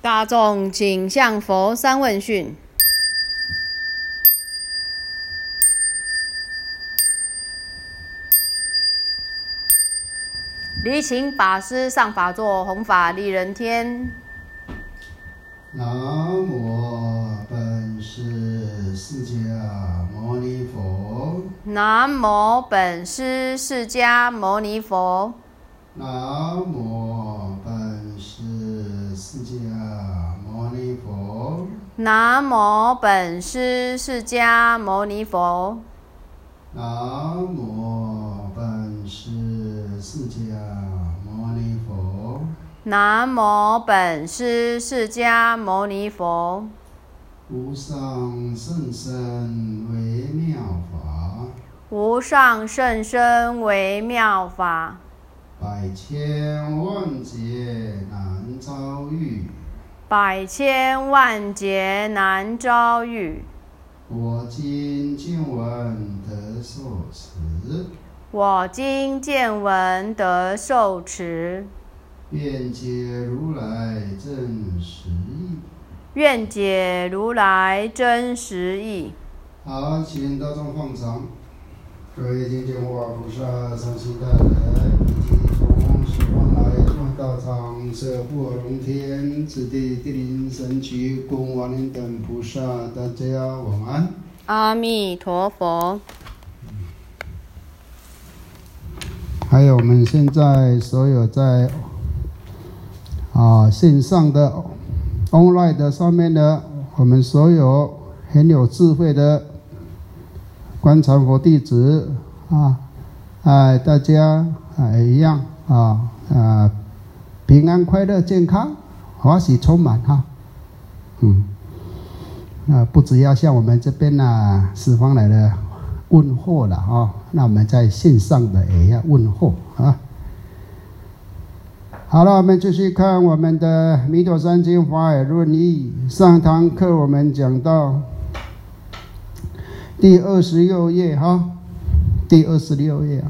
大众请向佛三问讯。礼请法师上法座，弘法利人天。 南无本师释迦牟尼佛。 南无本师释迦牟尼佛。 南无本师释迦牟尼佛。 南无本师释迦牟尼佛。 南无本师释迦牟尼佛。 南无本师释迦牟尼佛。 无上甚深微妙法， 无上甚深微妙法， 百千万劫难遭遇， 百千万劫难遭遇。 我今见闻得受持， 我今见闻得受持， 愿解如来真实义。 愿解如来真实义。 好，请大众放掌。各位听见护法菩萨、善心大德，以及从十方来众道场设护龙天、此地地灵神祇、供王灵等菩萨，大家晚安。 阿弥陀佛。 还有我们现在所有在线上的 online 的上面的，我们所有很有智慧的观禅佛弟子大家一样平安快乐健康欢喜充满不只要像我们这边十方来的问候了那我们在线上的也要问候好了，我们继续看我们的《弥陀三经法尔论义》。上堂课我们讲到第26页第26页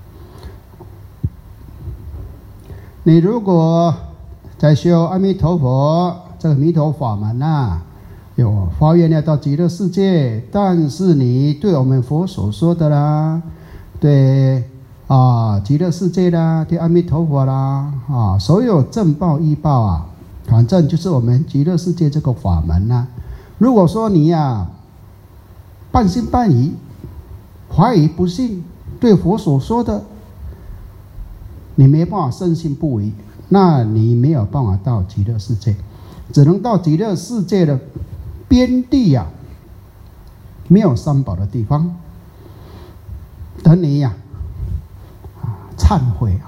你如果在修阿弥陀佛这个弥陀法门有发愿要到极乐世界，但是你对我们佛所说的啦，对极乐世界啦，对阿弥陀佛啦所有正报依报反正就是我们极乐世界这个法门如果说你半信半疑，怀疑不信，对佛所说的你没办法深信不疑，那你没有办法到极乐世界，只能到极乐世界的边地没有三宝的地方，等你忏悔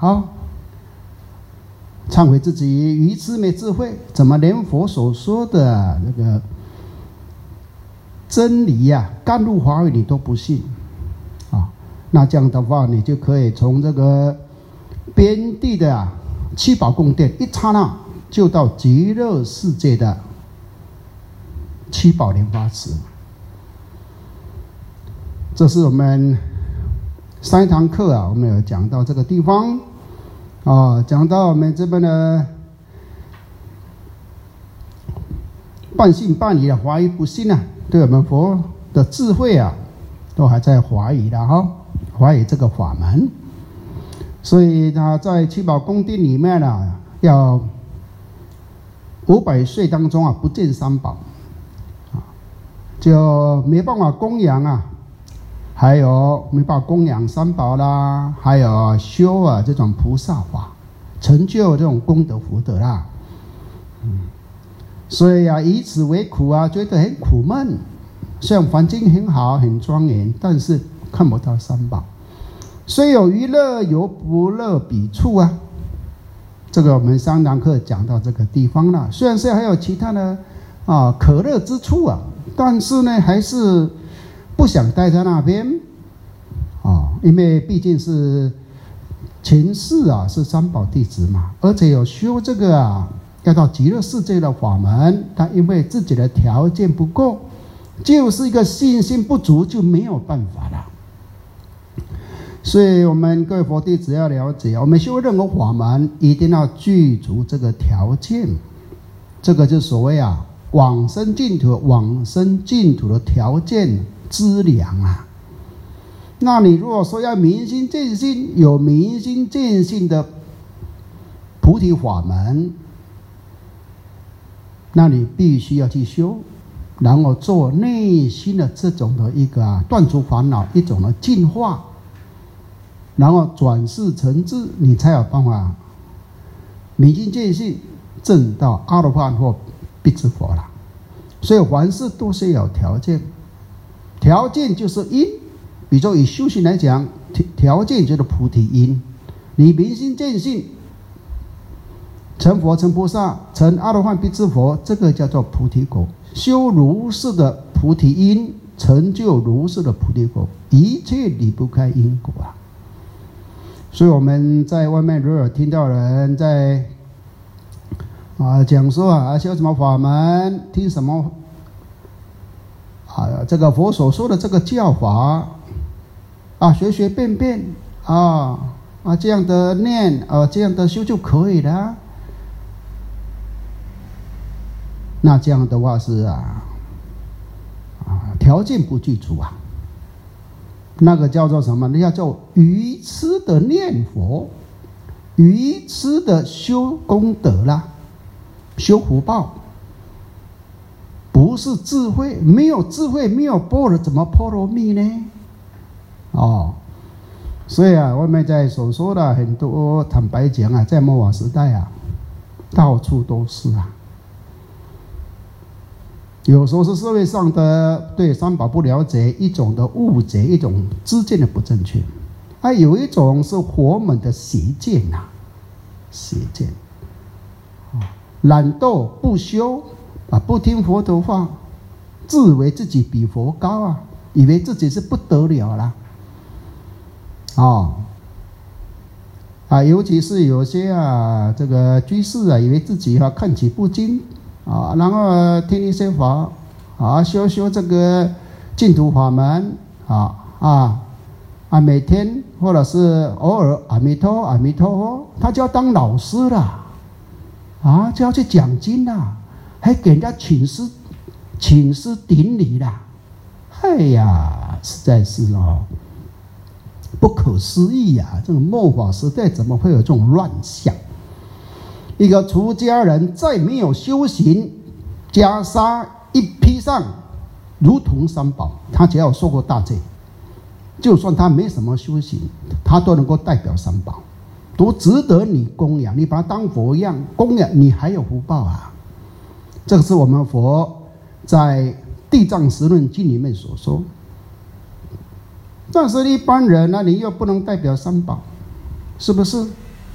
忏悔自己愚痴没智慧，怎么连佛所说的那个真理甘露华语你都不信那这样的话，你就可以从这个边地的七宝宫殿一刹那就到极乐世界的七宝莲花池。这是我们上一堂课我们有讲到这个地方讲到我们这边的半信半疑的怀疑不信对我们佛的智慧都还在怀疑的怀疑这个法门，所以他在七宝宫殿里面要500岁当中不见三宝就没办法供养还有没办法供养三宝啦，还有修这种菩萨法，成就这种功德福德啦所以以此为苦觉得很苦闷，虽然环境很好很庄严，但是看不到三宝。虽有余乐，有不乐彼处这个我们上堂课讲到这个地方了。虽然是还有其他的可乐之处但是呢还是不想待在那边因为毕竟是前世是三宝弟子嘛，而且有修这个要到极乐世界的法门，但因为自己的条件不够，就是一个信心不足，就没有办法了。所以我们各位佛弟子要了解，我们修任何法门一定要具足这个条件这个就所谓往生净土的条件资粮啊。那你如果说要明心见性，有明心见性的菩提法门，那你必须要去修，然后做内心的这种的一个断除烦恼，一种的净化，然后转世成智，你才有办法明心见性，证到阿罗汉或辟支佛了。所以凡事都是有条件，条件就是因。比如说以修行来讲，条件就是菩提因。你明心见性，成佛成菩萨成阿罗汉辟支佛，这个叫做菩提果。修如是的菩提因，成就如是的菩提果，一切离不开因果啊。所以我们在外面如果听到人在讲说修什么法门，听什么这个佛所说的这个教法随便便这样的念这样的修就可以了。那这样的话是条件不具足啊。那个叫做什么？那叫做愚痴的念佛，愚痴的修功德啦，修福报，不是智慧。没有智慧，没有般若，怎么波罗蜜呢？所以外面在所说的很多，坦白讲在末法时代到处都是有时候是社会上的对三宝不了解，一种的误解，一种知见的不正确，有一种是佛门的邪见邪见，懒惰不修不听佛的话，自为自己比佛高以为自己是不得了了尤其是有些这个居士以为自己看起不精然后听一些法修这个净土法门每天或者是偶尔阿弥陀阿弥陀佛，他就要当老师了就要去讲经了，还给人家请师顶礼了。实在是不可思议这个末法时代怎么会有这种乱象？一个出家人再没有修行，袈裟一披上，如同三宝，他只要受过大戒，就算他没什么修行，他都能够代表三宝，都值得你供养。你把他当佛一样供养，你还有福报这个是我们佛在《地藏十论经》里面所说。但是一般人你又不能代表三宝，是不是？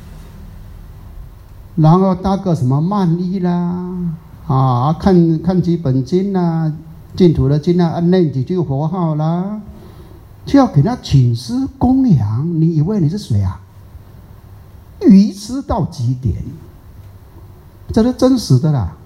然后搭个什么曼衣啦看几本经净土的经念几句佛号啦，就要给他请师供养。你以为你是谁愚痴到极点，这是真实的啦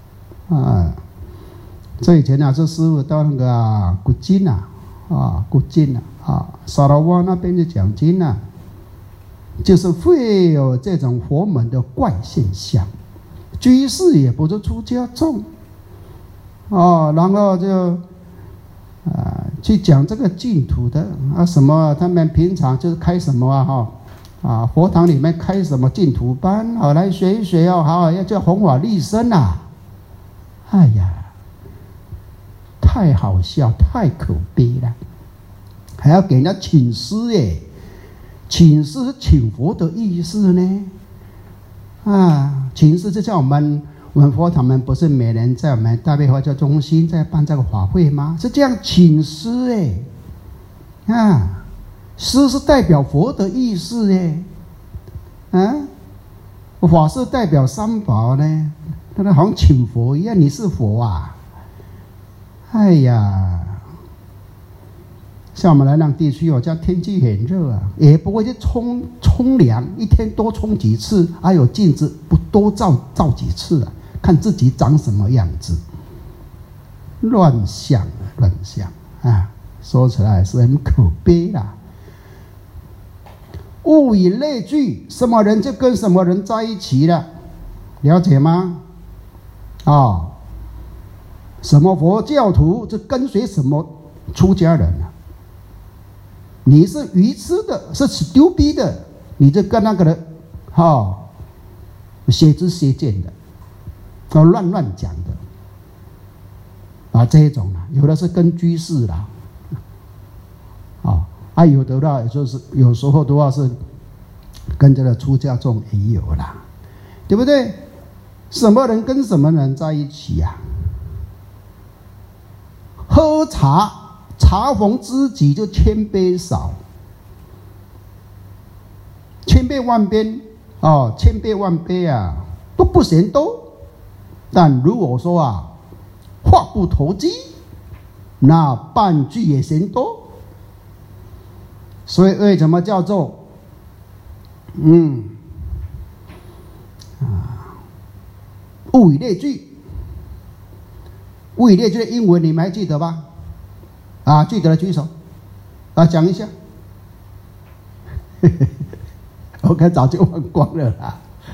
这以前这师父到那个古晋古晋沙拉瓦那边就讲经就是会有这种佛门的怪现象，居士也不是出家众然后就去讲这个净土的什么，他们平常就是开什么佛堂里面开什么净土班来学一学要叫弘法利生太好笑，太可悲了，还要给人家请师请师是请佛的意思呢请师就像我们佛堂们不是每年在我们大悲佛教中心在办这个法会吗？是这样请师师是代表佛的意思法是代表三宝呢，那好像请佛一样，你是佛像我们南洋地区这样天气很热也不会去冲凉，一天多冲几次有镜子不多照几次看自己长什么样子。乱象说起来是很可悲物以类聚，什么人就跟什么人在一起了，了解吗？ 什么佛教徒就跟随什么出家人啊。你是愚痴的，是丢逼的，你就跟那个人邪知邪见的，乱讲的这一种有的是跟居士啦，有的啦，就是有时候的话是跟这个出家众也有啦，对不对？什么人跟什么人在一起啊？喝茶，茶逢知己就千杯少，千杯万杯千杯万杯都不嫌多。但如果说话不投机，那半句也嫌多。所以为什么叫做物以类聚？物以类聚的英文你们还记得吧？记得的举手讲一下。我看早就忘光了啦，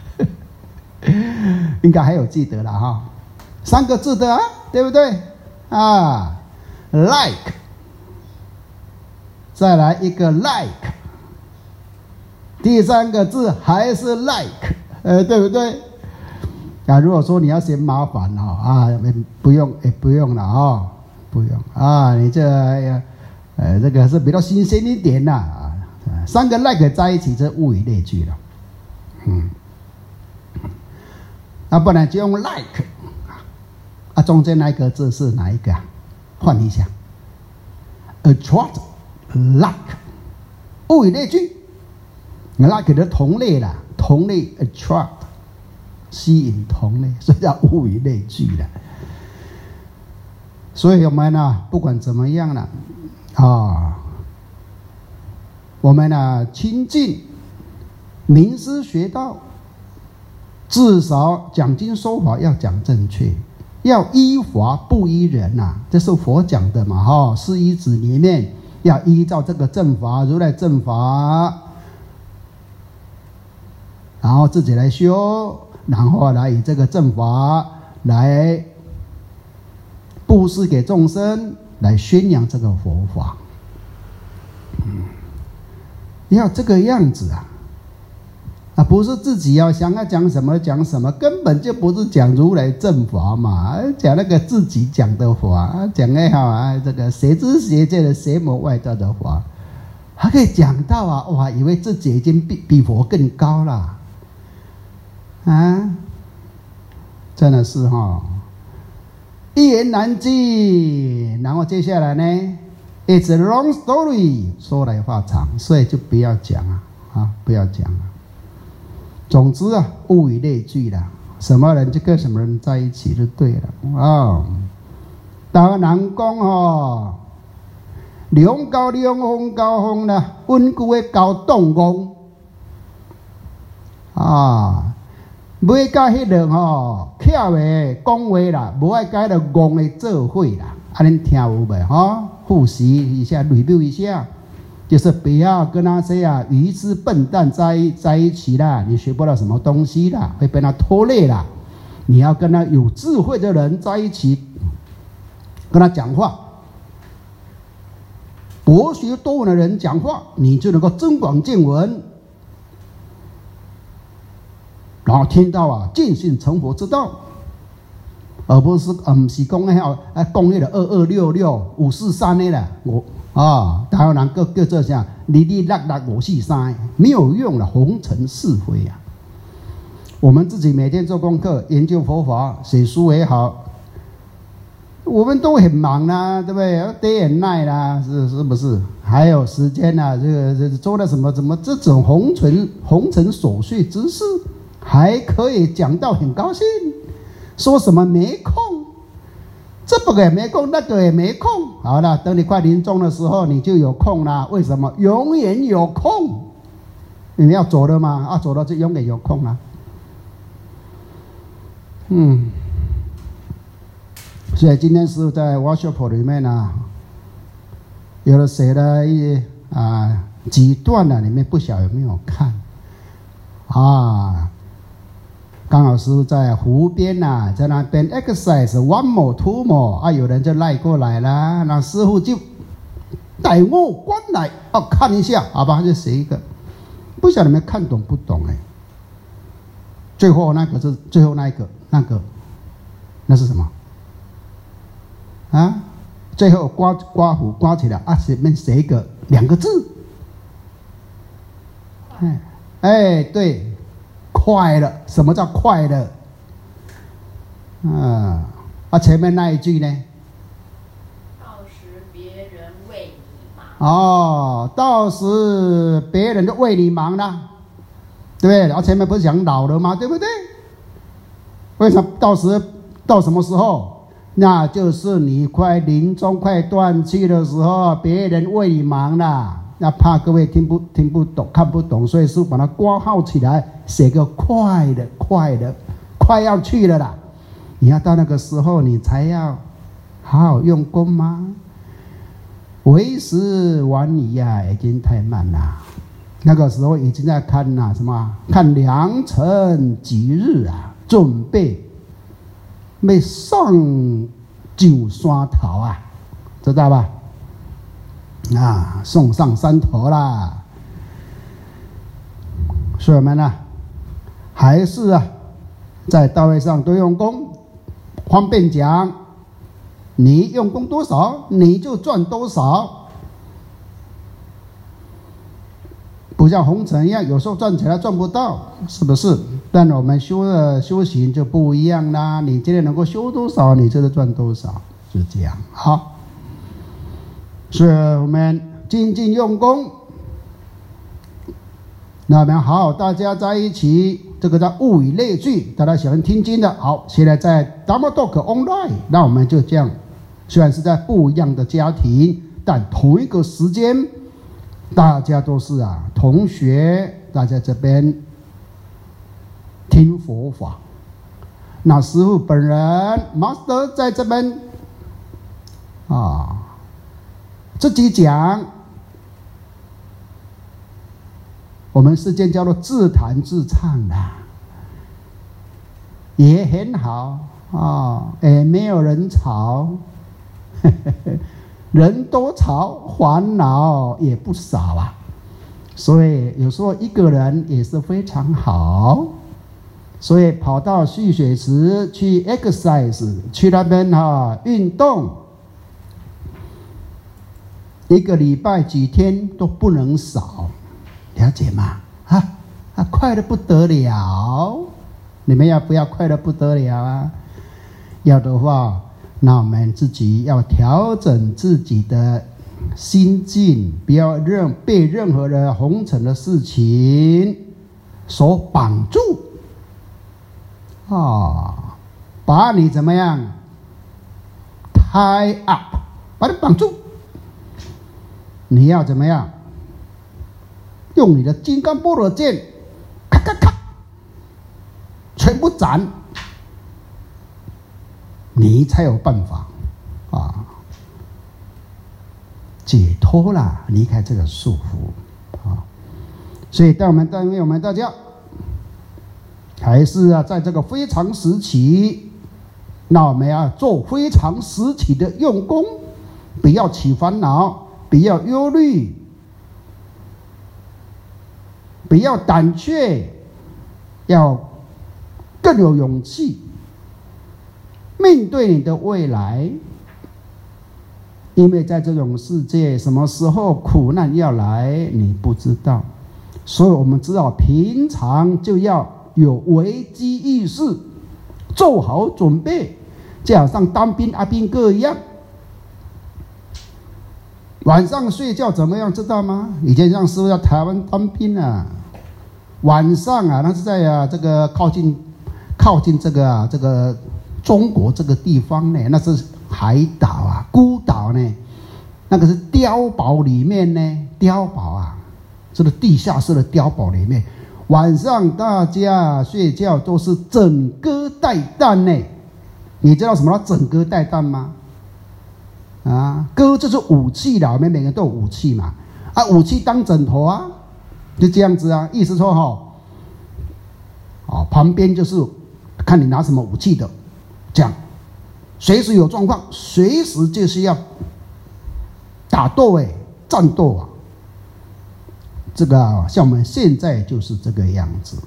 应该还有记得了3个字的对不对？like， 再来一个 like， 第3个字还是 like， 对不对？如果说你要嫌麻烦不用了不用你这个是比较新鲜一点3个 like 在一起，这物以类聚了。不然就用 like， 中间那个字是哪一个换一下 ，attract like， 物以类聚 ，like 的同类啦，同类 attract， 吸引同类，所以叫物以类聚了。所以我们不管怎么样了我们亲近名师学道，至少讲经说法要讲正确，要依法不依人这是佛讲的嘛释依止里面要依照这个正法，如来正法，然后自己来修，然后来以这个正法来布施给众生，来宣扬这个佛法。要这个样子不是自己想要讲什么讲什么，根本就不是讲如来正法嘛，讲那个自己讲的法，讲这个邪知邪见的邪魔外道的法，还可以讲到哇，以为自己已经比佛更高了真的是一言难尽。然后接下来呢 ，It's a long story， 说来话长，所以就不要讲不要讲了。总之物以类聚了，什么人就跟什么人在一起就对了当然讲两高两风高风啦，稳固的高动工袂甲迄个巧的讲话啦，无爱甲迄个戆的做伙啦，恁听有没复习一下 ，review 一下，就是不要跟那些愚痴笨蛋在一起啦，你学不到什么东西啦，会被他拖累啦。你要跟他有智慧的人在一起，跟他讲话，博学多闻的人讲话，你就能够增广见闻。然后听到见性成佛之道，而不是不是讲讲那个22665433的啦，台湾人叫做啥？2266543，没有用了，红尘是非我们自己每天做功课，研究佛法，写书也好，我们都很忙对不对 ？Day and night 是不是？还有时间这个做了什么？怎么这种红尘琐碎之事？还可以讲到很高兴，说什么没空，这个也没空，那个也没空。好了，等你快临终的时候，你就有空了。为什么？永远有空。你们要走了吗？走了就永远有空了。所以今天是在 workshop 里面有了写了几段里面不晓得有没有看刚好师父在湖边呐，在那边 exercise one more two more 啊，有人就赖过来了，那师父就带我关来看一下，好吧，就写一个，不晓得你们看懂不懂哎？最后那个是最后那个，那是什么？啊，最后刮胡刮起来啊，前面写一个2个字，哎，对。快乐，什么叫快乐？前面那一句呢？ 到时别人为你忙。 到时别人就为你忙了，对不对？然后前面不是讲老了吗？对不对？为什么到时到什么时候？那就是你快临终、快断气的时候，别人为你忙了。那怕各位听不懂、看不懂，所以是把它挂号起来，写个快的，快要去了啦。你要到那个时候，你才要好好用功吗？为时晚矣呀，已经太慢了。那个时候已经在看什么？看良辰吉日啊，准备要上九山头啊，知道吧？送上山头啦！所以我们还是在道位上多用功，方便讲，你用功多少，你就赚多少，不像红尘一样，有时候赚起来赚不到，是不是？但我们修行就不一样啦，你今天能够修多少，你就是赚多少，是这样。好。是我们精进用功，那我们好，大家在一起，这个叫物以类聚。大家喜欢听经的，好，现在在 Dharma Talk Online， 那我们就这样，虽然是在不一样的家庭，但同一个时间，大家都是同学，大家这边听佛法。那师父本人 Master 在这边自己讲，我们世间叫做自弹自唱的，也很好也没有人吵，人多吵，烦恼也不少所以有时候一个人也是非常好，所以跑到蓄水池去 exercise， 去那边运动。1个礼拜几天都不能少，了解吗？快得不得了！你们要不要快得不得了要的话，那我们自己要调整自己的心境，不要被任何的红尘的事情所绑住把你怎么样 tie up， 把你绑住。你要怎么样？用你的金刚般若剑，咔咔咔，全部斩，你才有办法解脱了，离开这个束缚所以当我们大家还是在这个非常时期，那我们要做非常时期的用功，不要起烦恼。不要忧虑，不要胆怯，要更有勇气面对你的未来。因为在这种世界，什么时候苦难要来你不知道，所以我们知道平常就要有危机意识，做好准备，就好像当兵阿兵哥一样。晚上睡觉怎么样知道吗？以前让师父在台湾当兵晚上那是在这个靠近这个中国这个地方呢，那是海岛孤岛呢，那个是碉堡里面呢，碉堡这个地下室的碉堡里面，晚上大家睡觉都是枕戈待旦呢。你知道什么叫枕戈待旦吗？戈就是武器啦，我们每个人都有武器嘛，武器当枕头就这样子意思说旁边就是看你拿什么武器的，这样随时有状况，随时就是要打斗战斗啊。这个像我们现在就是这个样子，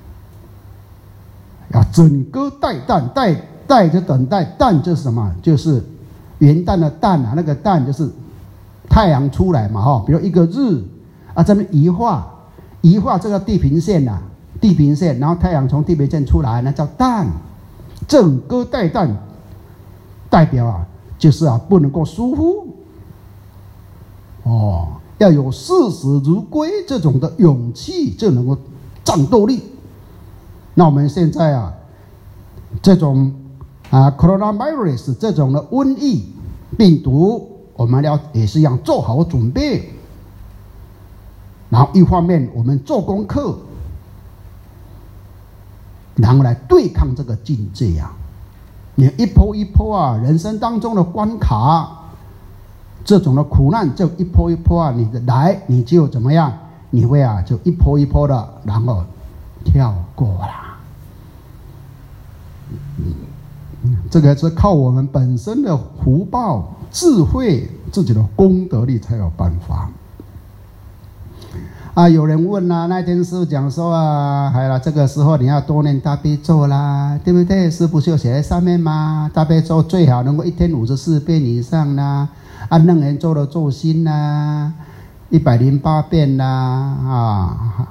要整个待旦，待就等待，旦就是什么？就是元旦的旦啊，那个旦就是太阳出来嘛，比如一个日啊，这边移画这个地平线呐，地平线，然后太阳从地平线出来，那叫旦。整个待旦代表啊，就是啊不能够疏忽要有视死如归这种的勇气，就能够战斗力。那我们现在啊，这种coronavirus 这种的瘟疫病毒，我们也是要做好准备。然后一方面我们做功课，然后来对抗这个境界啊。你一波一波啊，人生当中的关卡，这种的苦难就一波一波啊，你就怎么样？你会啊，就一波一波的，然后跳过啦。这个是靠我们本身的福报、智慧、自己的功德力才有办法。有人问啦，那天师父讲说好了，这个时候你要多念大悲咒啦，对不对？师父就写在上面嘛，大悲咒最好能够一天54遍以上啦，楞严咒的咒心啦，108遍啦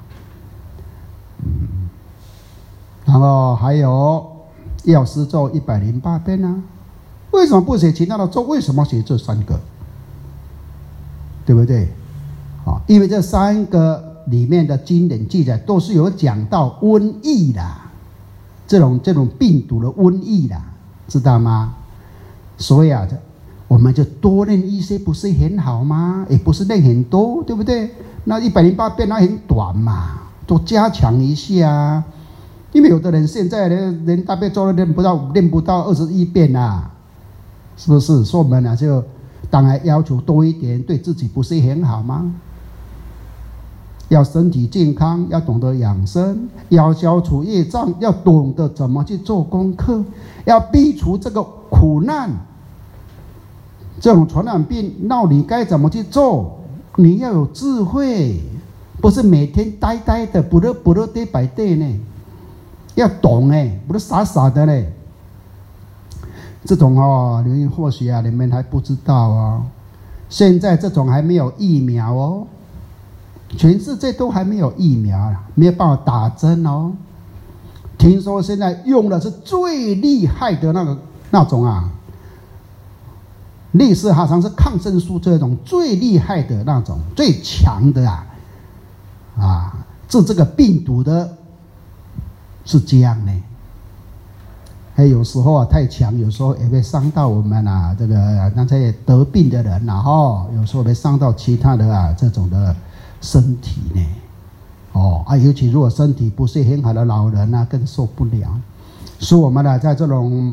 然后还有药师咒108遍啊。为什么不写其他的咒？为什么写这3个？对不对？因为这3个里面的经典记载都是有讲到瘟疫啦，这种病毒的瘟疫啦，知道吗？所以我们就多念一些，不是很好吗？也不是念很多，对不对？那108遍那很短嘛，多加强一下。因为有的人现在连大悲咒都念不到21遍啊，是不是？所以我们就当然要求多一点，对自己不是很好吗？要身体健康，要懂得养生，要消除业障，要懂得怎么去做功课，要避除这个苦难。这种传染病，那你该怎么去做？你要有智慧，不是每天呆呆的，不乐呆摆呆呢，要懂不是傻傻的呢。这种你或许你们还不知道现在这种还没有疫苗全世界都还没有疫苗，没有办法打针听说现在用的是最厉害的那种类似好像是抗生素这种最厉害的那种最强的治这个病毒的是这样呢。还有时候太强，有时候也会伤到我们这个那些得病的人有时候会伤到其他的这种的身体呢。尤其如果身体不是很好的老人更受不了。所以我们在这种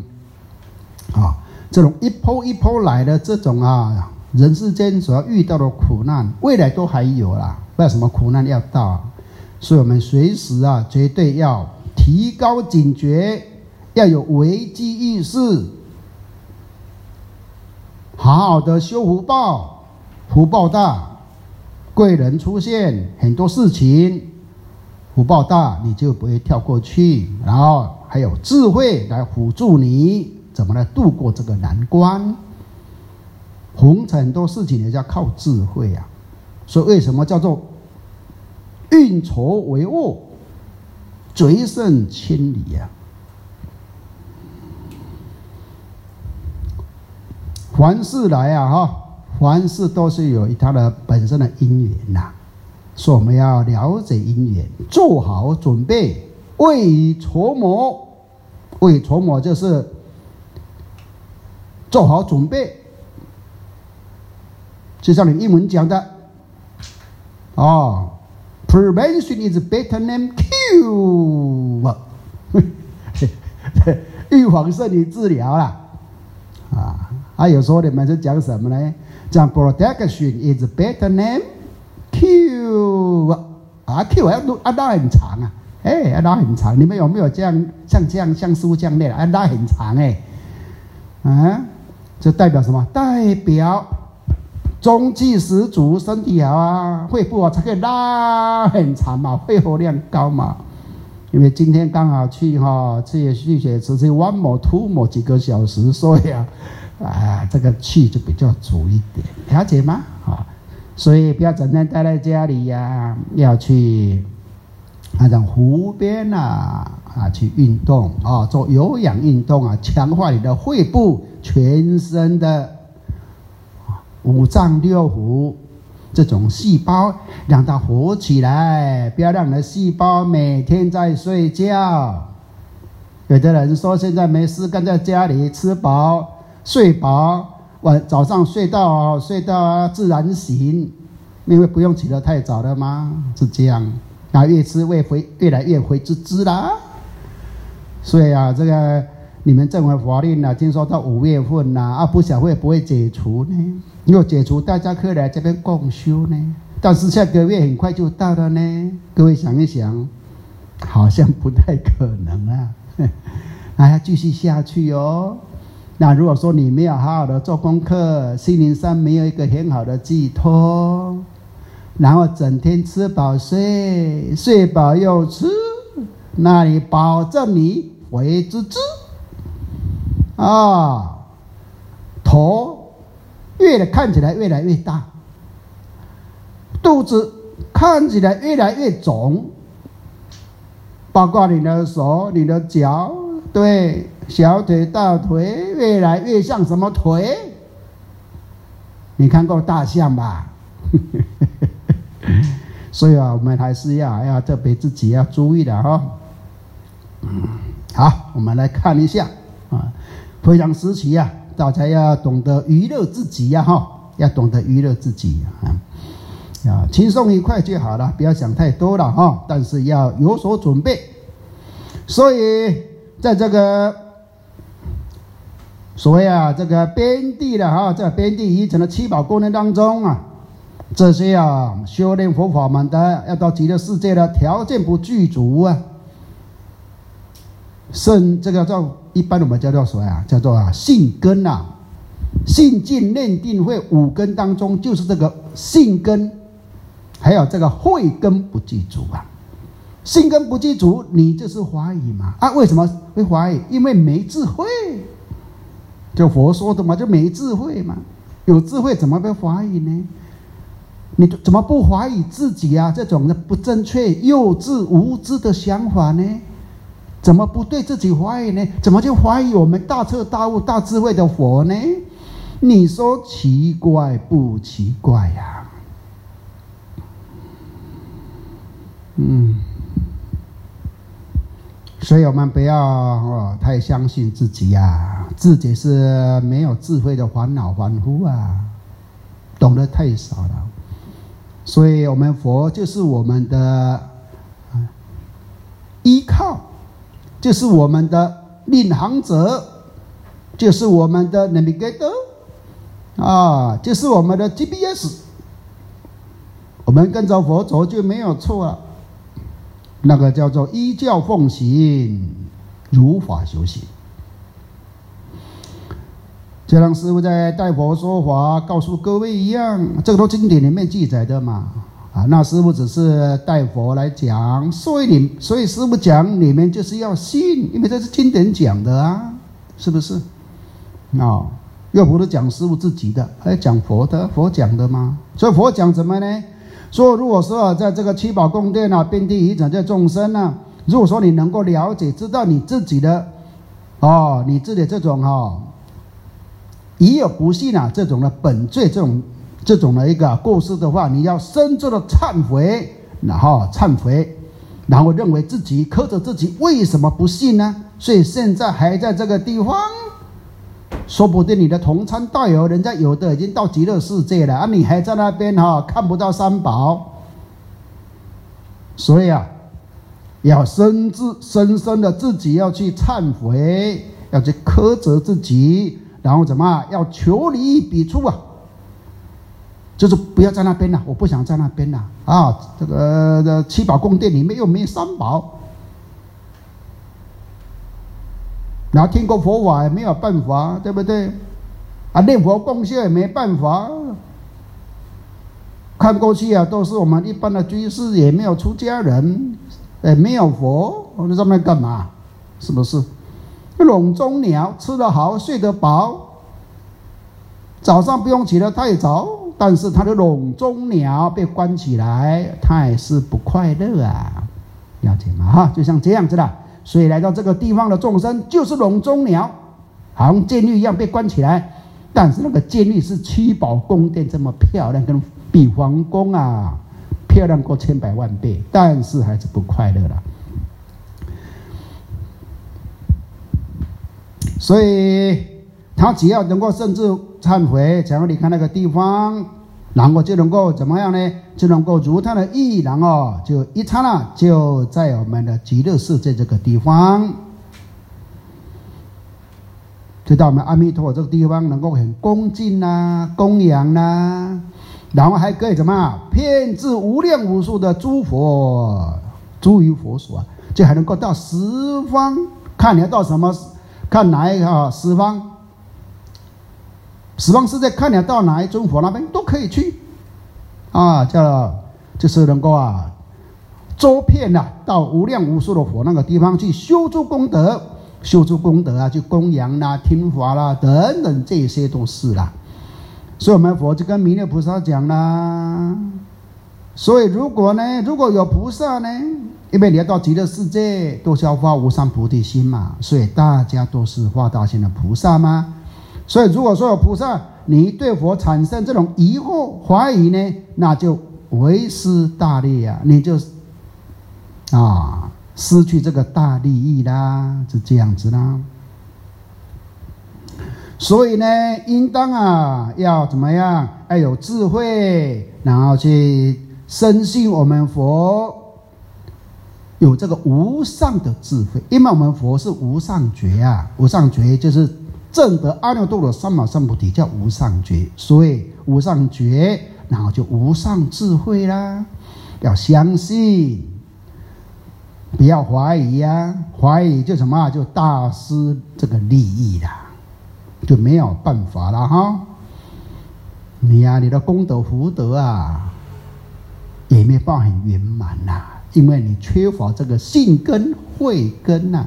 一波一波来的这种人世间所要遇到的苦难，未来都还有啦，为什么苦难要到？所以我们随时绝对要提高警觉，要有危机意识，好好的修福报，福报大，贵人出现，很多事情福报大，你就不会跳过去，然后还有智慧来辅助你怎么来度过这个难关。红尘很多事情也要靠智慧所以为什么叫做运筹帷幄，决胜千里凡事来凡事都是有它的本身的因缘所以我们要了解因缘，做好准备，未雨绸缪。未雨绸缪就是做好准备，就像你英文讲的prevention is better than cure 预防胜于治疗啦。有时候你们是讲什么呢？讲 protection is better than cure cure 要当然很长要拉很长。你们有没有这样像师父这样练啊？拉很长这代表什么？代表中气十足，身体好啊，肺部才可以拉很长嘛，肺活量高嘛。因为今天刚好去续血池去弯某涂某几个小时，所以这个气就比较足一点，了解吗？所以不要整天待在家里要去那种湖边去运动做有氧运动强化你的肺部、全身的五脏六腑这种细胞，让它活起来，不要让你的细胞每天在睡觉。有的人说现在没事干，在家里吃饱睡饱，早上睡到自然醒，因为不用起得太早了吗？是这样，越吃越来越肥滋滋啦。所以这个你们政府法令听说到5月份不晓得会不会解除呢？如果解除，大家可以来这边共修呢。但是下个月很快就到了呢，各位想一想，好像不太可能要继续下去哦。那如果说你没有好好的做功课，心灵上没有一个很好的寄托，然后整天吃饱睡，睡饱又吃，那你保证你肥滋滋头看起来越来越大，肚子看起来越来越肿，包括你的手、你的脚，对，小腿、大腿越来越像什么腿？你看过大象吧？所以我们还是要特别自己要注意的好，我们来看一下非常时期大家要懂得娱乐自己要懂得娱乐自己轻松愉快就好了，不要想太多了但是要有所准备。所以在这个所谓这个边地的在边地遗存的7宝功能当中这些修炼佛法门的要到极乐世界的条件不具足这个叫一般我们叫做什么叫做信根信净念定慧5根当中，就是这个信根还有这个慧根不具足信根不具足，你就是怀疑嘛为什么会怀疑？因为没智慧，就佛说的嘛，就没智慧嘛。有智慧怎么会怀疑呢？你怎么不怀疑自己这种的不正确、幼稚、无知的想法呢？怎么不对自己怀疑呢？怎么就怀疑我们大彻大悟、大智慧的佛呢？你说奇怪不奇怪所以我们不要太相信自己自己是没有智慧的烦恼凡夫懂得太少了。所以我们佛就是我们的依靠，就是我们的领航者，就是我们的 navigator 就是我们的 GPS。 我们跟着佛走就没有错了，那个叫做依教奉行，如法修行。就像师父在带佛说法告诉各位一样，这个都经典里面记载的嘛那师父只是带佛来讲，所以师父讲你们就是要信，因为这是经典讲的是不是又不是讲师父自己的，还讲佛的，佛讲的吗？所以佛讲什么呢？说如果说在这个7宝宫殿遍地遗存这众生如果说你能够了解知道你自己的你自己这种已有不信这种的本罪，这种的一个过失的话，你要深重的忏悔，然后认为自己苛责自己为什么不信呢？所以现在还在这个地方，说不定你的同参道友人家有的已经到极乐世界了你还在那边看不到三宝。所以要深深的自己要去忏悔，要去苛责自己，然后要求离彼处就是不要在那边我不想在那边这个7宝宫殿里面又没三宝然后听过佛法也没有办法，对不对？啊，念佛共修也没办法。看过去啊，都是我们一般的居士，也没有出家人，也没有佛，我在上面干嘛？是不是？笼中鸟，吃得好，睡得饱，早上不用起得太早，但是他的笼中鸟被关起来，他也是不快乐啊，了解吗？哈，就像这样子的。所以来到这个地方的众生就是笼中鸟，好像监狱一样被关起来，但是那个监狱是七宝宫殿这么漂亮，跟比皇宫啊漂亮过千百万倍，但是还是不快乐了。所以他只要能够甚至忏悔，想要离开那个地方，然后就能够怎么样呢？就能够如他的意，然后就一刹那就在我们的极乐世界这个地方，就到我们阿弥陀佛这个地方，能够很恭敬啊、供养啊，然后还可以怎么样？遍至无量无数的诸佛、诸于佛所啊，就还能够到十方，看你要到什么，看哪一个十方。十方世界看你要到哪一尊佛那边都可以去啊，就是能够啊周遍啊到无量无数的佛那个地方去修诸功德，修诸功德啊，去供养啦、听法啦等等，这些都是啦。所以我们佛就跟弥勒菩萨讲啦，所以如果有菩萨呢，因为你要到极乐世界都是要发无上菩提心嘛，所以大家都是发大心的菩萨嘛。所以如果说有菩萨你对佛产生这种疑惑怀疑呢，那就为失大利啊，你就失去这个大利益啦，是这样子啦。所以呢，应当要怎么样？要有智慧，然后去深信我们佛有这个无上的智慧，因为我们佛是无上觉啊，无上觉就是证得阿耨多罗三藐三菩提，叫无上觉。所以无上觉，然后就无上智慧啦。要相信，不要怀疑啊，怀疑就什么？就大失这个利益啦，就没有办法了哈。你的功德福德啊，也没办法很圆满呐，因为你缺乏这个信根慧根呐。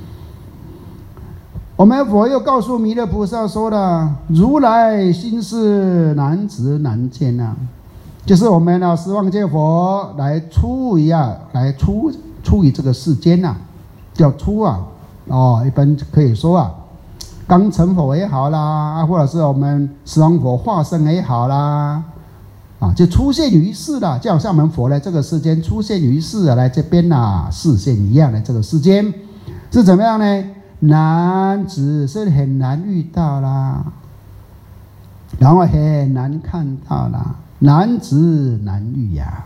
我们佛又告诉弥勒菩萨说了，如来心事难知难见啊，就是我们十方界佛来出于这个世间呐，叫出一般可以说刚成佛也好啦，或者是我们十方佛化身也好啦，就出现于世了，就好像我们佛来这个世间出现于世来这边示现一样的这个世间是怎么样呢？难只是很难遇到啦，然后很难看到啦，难知难遇呀，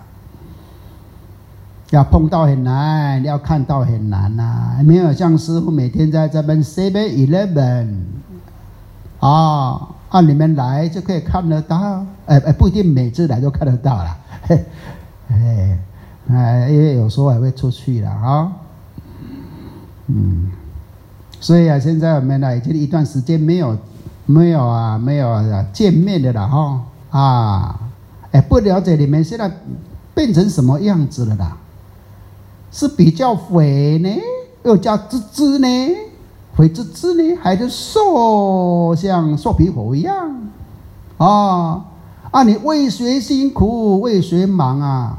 要碰到很难，要看到很难呐。没有像师父每天在这边 7-11你们来就可以看得到，不一定每次来都看得到啦，因为有时候还会出去啦所以现在我们已经一段时间没有见面的了不了解你们现在变成什么样子了啦？是比较肥呢，又加滋滋呢，肥滋滋呢，还是瘦，像瘦皮猴一样你为谁辛苦为谁忙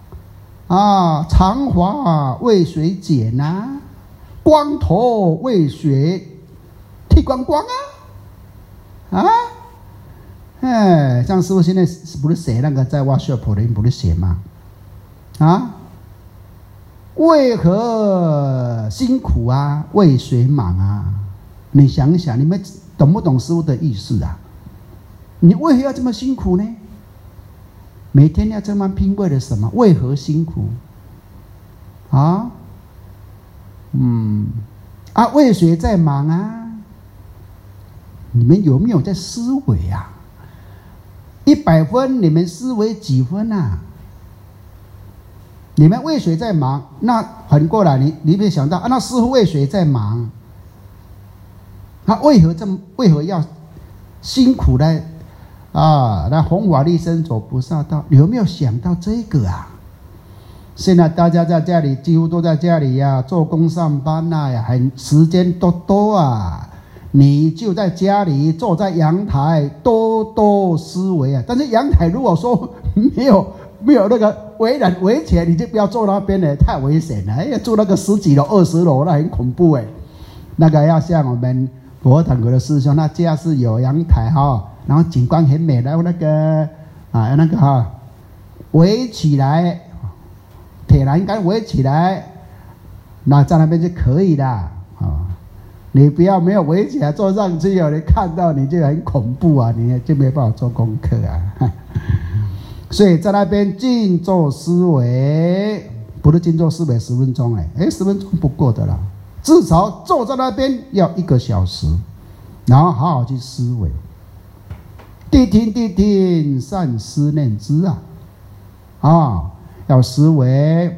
长发为谁剪光头为谁剃光光像师父现在不是写那个在挖血婆的不是写吗？为何辛苦为谁忙你想想，你们懂不懂师父的意思你为何要这么辛苦呢？每天要这么拼，为了什么？为何辛苦为谁在忙你们有没有在思维100分你们思维几分你们为谁在忙？那反过来你没想到那师父为谁在忙他为何要辛苦来弘法利生走菩萨道？有没有想到这个啊？现在大家在家里几乎都在家里做工上班很时间多啊，你就在家里坐在阳台多思维啊。但是阳台如果说没有那个围栏围起来，你就不要坐那边了，太危险了。住那个10几楼20楼那很恐怖那个要像我们佛堂的师兄，那家是有阳台然后景观很美，然后围起来，铁栏杆围起来，那在那边就可以了你不要没有围起来坐上去，有人看到你就很恐怖你就没办法做功课所以在那边静坐思维，不是静坐思维10分钟10分钟不够的啦，至少坐在那边要1个小时，然后好好去思维。谛听善思念之要思维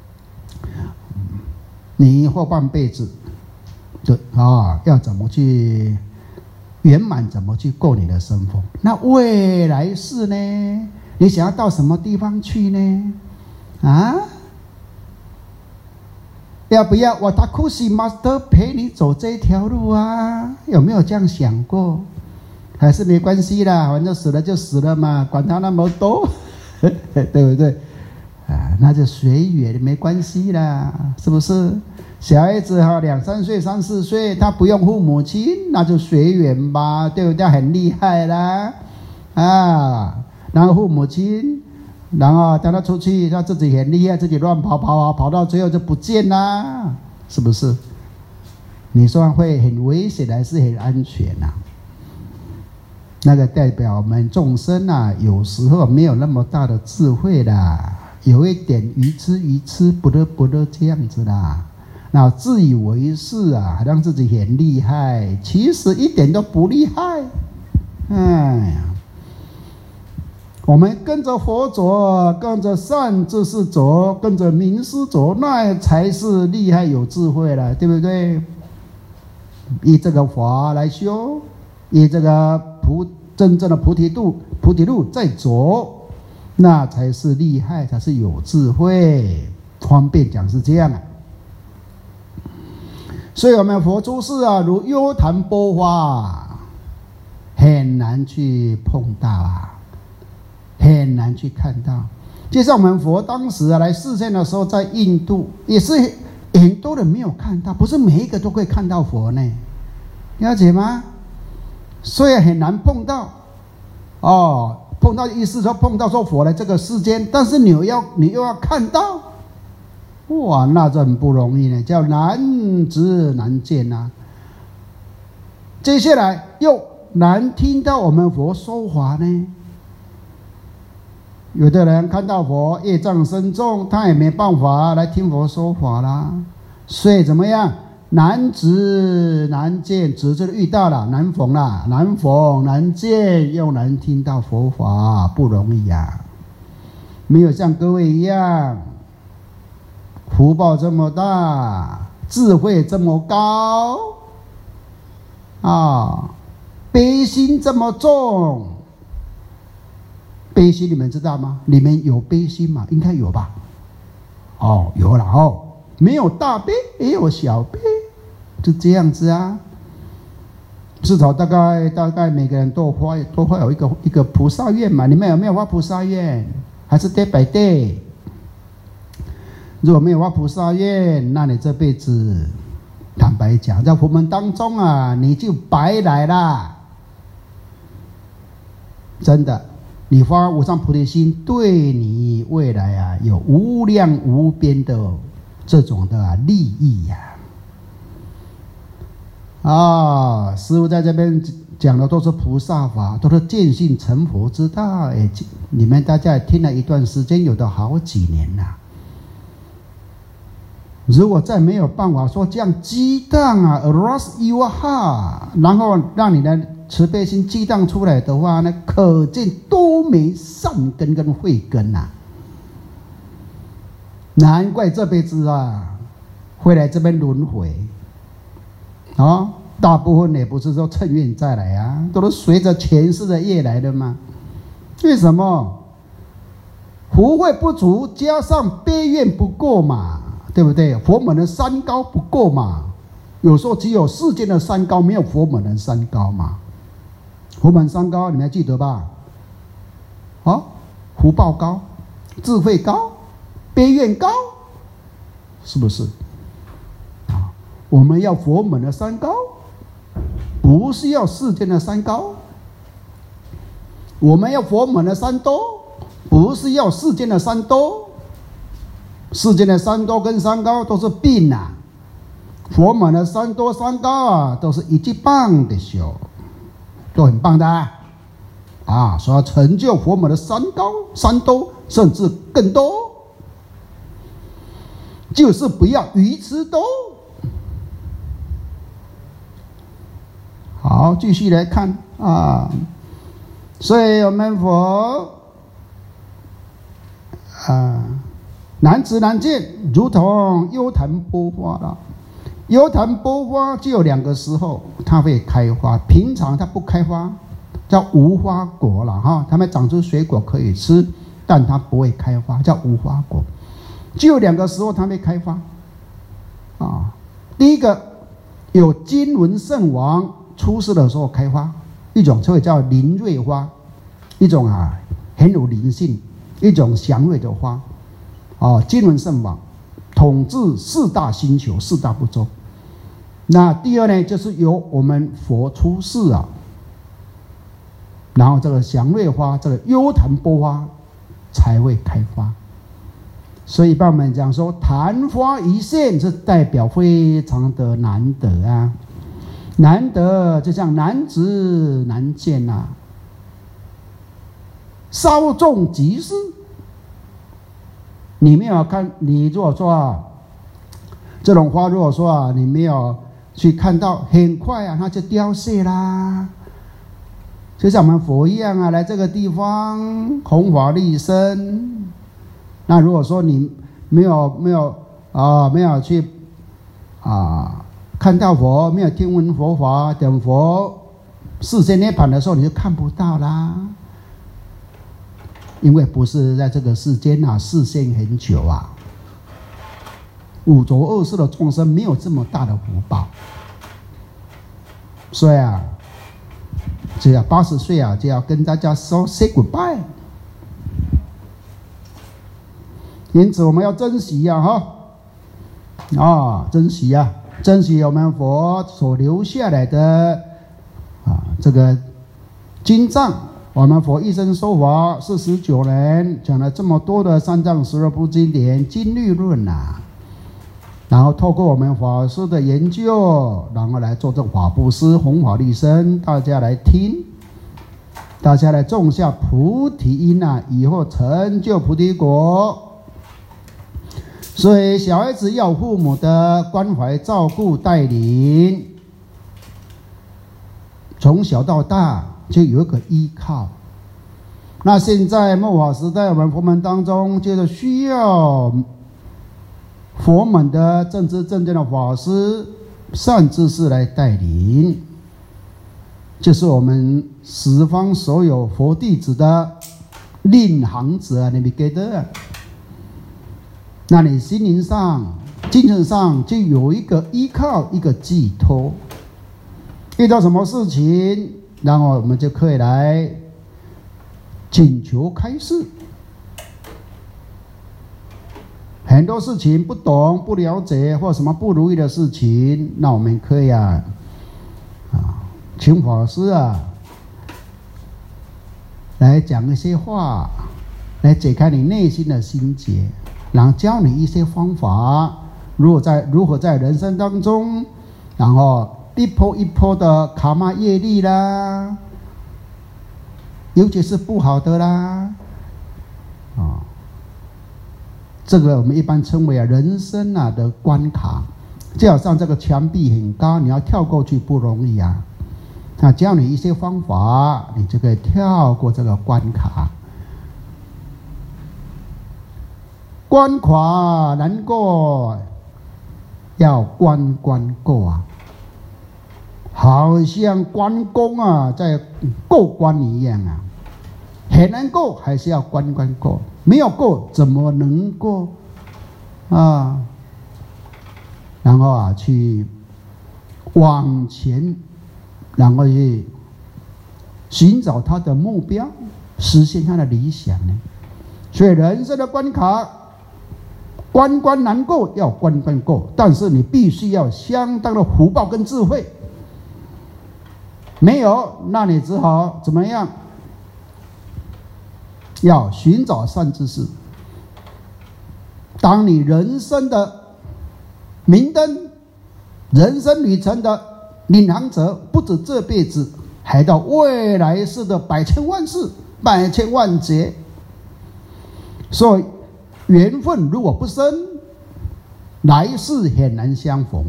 你后半辈子要怎么去圆满，怎么去过你的生活。那未来世呢？你想要到什么地方去呢？要不要我达库西 master 陪你走这条路有没有这样想过？还是没关系啦，反正死了就死了嘛，管他那么多对不对那就随缘，没关系啦，是不是？小孩子2、3岁、3、4岁，他不用父母亲，那就随缘吧，对不对？很厉害啦然后父母亲，然后带他出去，他自己很厉害，自己乱跑到最后就不见啦，是不是？你说会很危险还是很安全那个代表我们众生有时候没有那么大的智慧啦，有一点愚痴不乐这样子啦，那自以为是好像自己很厉害，其实一点都不厉害。我们跟着佛走，跟着善知识走，跟着名师走，那才是厉害有智慧了，对不对？以这个法来修，以这个真正的菩提路在走，那才是厉害，才是有智慧。方便讲是这样所以我们佛诸事如幽潭波花很难去碰到很难去看到。就像我们佛当时来示现的时候，在印度也是很多人没有看到，不是每一个都会看到佛呢，了解吗？所以很难碰到碰到意思说碰到说佛来这个世间，但是你又要看到，哇，那就很不容易呢，叫难知难见接下来又难听到我们佛说法呢。有的人看到佛业障深重，他也没办法来听佛说法啦，所以怎么样？难值难见，值就是遇到了，难逢难见，又难听到佛法，不容易没有像各位一样福报这么大，智慧这么高悲心这么重。悲心你们知道吗？你们有悲心吗？应该有吧有了没有大悲也有小悲，就这样子至少大概每个人都会有一个菩萨愿嘛。你们有没有发菩萨愿？还是 day by day？ 如果没有发菩萨愿，那你这辈子坦白讲，在佛门当中你就白来啦，真的。你发无上菩提心，对你未来有无量无边的这种的利益师父在这边讲的都是菩萨法，都是见性成佛之道你们大家也听了一段时间，有的好几年了。如果再没有办法说这样激荡arouse your heart， 然后让你的慈悲心激荡出来的话呢，可见多没善根跟慧根难怪这辈子会来这边轮回大部分也不是说趁愿再来啊，都是随着前世的业来的嘛。为什么？福慧不足，加上悲愿不够嘛，对不对？佛门的三高不够嘛。有时候只有世间的三高，没有佛门的三高嘛。佛门三高你们还记得吧？福报高，智慧高，悲愿高，是不是？我们要佛门的三高，不是要世间的三高。我们要佛门的三多，不是要世间的三多。世间的三多跟三高都是病啊，佛门的三多三高啊，都是一级棒的修，都很棒的所以要成就佛门的三高三多，甚至更多，就是不要愚痴多。好，继续来看所以我们佛难知难见，如同幽檀波花了。幽檀波花就有2个时候它会开花，平常它不开花，叫无花果了它们长出水果可以吃，但它不会开花，叫无花果。就有2个时候它会开花第一个有金轮圣王出世的时候开花，一种就会叫灵瑞花，一种很有灵性，一种祥瑞的花金轮圣王统治4大星球4大部洲。那第二呢，就是由我们佛出世然后这个祥瑞花，这个幽檀波花才会开花。所以一般我们讲说昙花一现，是代表非常的难得难得就像难值难见稍纵即逝。你没有看，你如果说这种花，如果说你没有去看到，很快它就凋谢啦。就像我们佛一样来这个地方弘法利生，那如果说你没有去看到佛，没有听闻佛法，等佛世间涅槃的时候，你就看不到啦。因为不是在这个世间视现很久五浊恶世的众生没有这么大的福报，所以只要80岁就要跟大家说 say goodbye。因此我们要珍惜珍惜我们佛所留下来的这个经藏。我们佛一生说法49年，讲了这么多的三藏十二部经典经律论然后透过我们法师的研究，然后来做这个法布施弘法利生，大家来听，大家来种下菩提因以后成就菩提果。所以小孩子要父母的关怀照顾带领，从小到大就有一个依靠。那现在末法时代，我们佛门当中就是需要佛门的正知正见的法师、善知识来带领，就是我们十方所有佛弟子的领航者你们记得？那你心灵上、精神上就有一个依靠，一个寄托。遇到什么事情，然后我们就可以来请求开示。很多事情不懂、不了解，或什么不如意的事情，那我们可以请法师来讲一些话，来解开你内心的心结，然后教你一些方法，如何在人生当中，然后一波一波的卡玛业力啦，尤其是不好的啦，这个我们一般称为人生的关卡，就好像这个墙壁很高，你要跳过去不容易那教你一些方法，你就可以跳过这个关卡。关卡难过，要关过好像关公啊，在过关一样啊，很难过，还是要关关过，没有过怎么能过啊？然后啊，去往前，然后去寻找他的目标，实现他的理想呢。所以人生的关卡，关关难过，要关关过，但是你必须要相当的福报跟智慧。没有，那你只好怎么样？要寻找善知识。当你人生的明灯、人生旅程的领航者，不止这辈子，还到未来世的百千万世、百千万劫。所以缘分如果不深，来世很难相逢。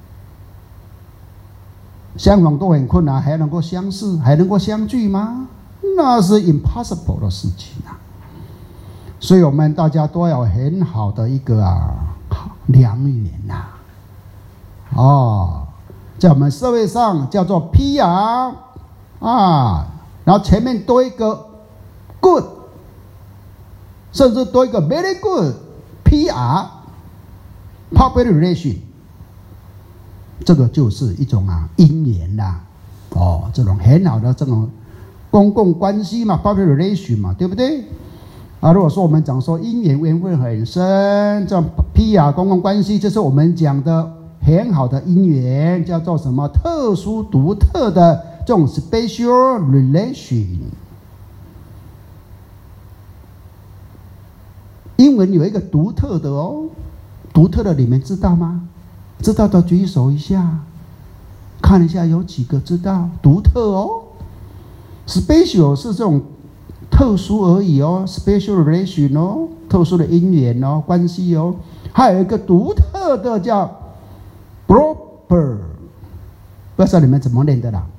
相逢都很困难，还能够相识，还能够相聚吗？那是 impossible 的事情啊！所以我们大家都要很好的一个良缘呐。在我们社会上叫做 PR 然后前面多一个 good， 甚至多一个 very good PR public relation。这个就是一种因缘啦，这种很好的这种公共关系嘛 ，public relation 嘛，对不对？如果说我们讲说因缘缘分很深，这种 PR 公共关系，就是我们讲的很好的因缘，叫做什么特殊独特的这种 special relation。英文有一个独特的独特的你们知道吗？知道的举手一下，看一下有几个知道。独特special 是这种特殊而已special relation特殊的因缘关系还有一个独特的叫 proper， 不知道你们怎么念的啦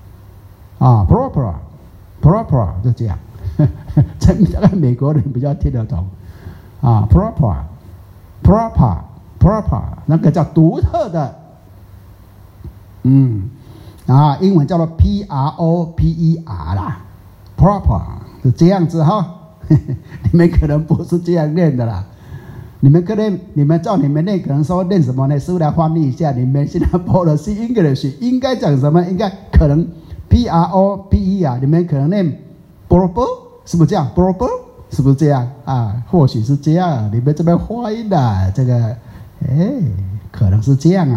proper 就这样这个美国人比较听得懂proper 那个叫独特的，英文叫做 PROPER 啦 ，proper 是这样子你们可能不是这样念的啦，你们照你们念可能说念什么呢？师父来翻译一下，你们现在播的是 English， 应该讲什么？应该可能 PROPER 你们可能念 proper， 是不是这样 proper？ 是不是这样或许是这样，你们这边发音的这个可能是这样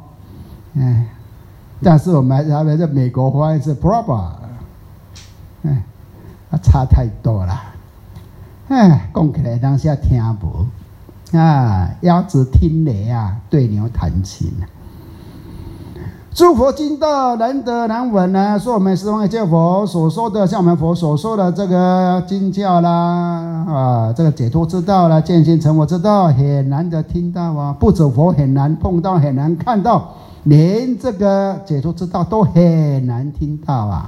但是我们在美国发音是 proper， 差太多了，讲起来当下听无鸭子听雷对牛弹琴诸佛经道难得难闻呢，说我们十方一切佛所说的，像我们佛所说的这个经教啦这个解脱之道啦，见性成佛之道，很难的听到不止佛很难碰到，很难看到，连这个解脱之道都很难听到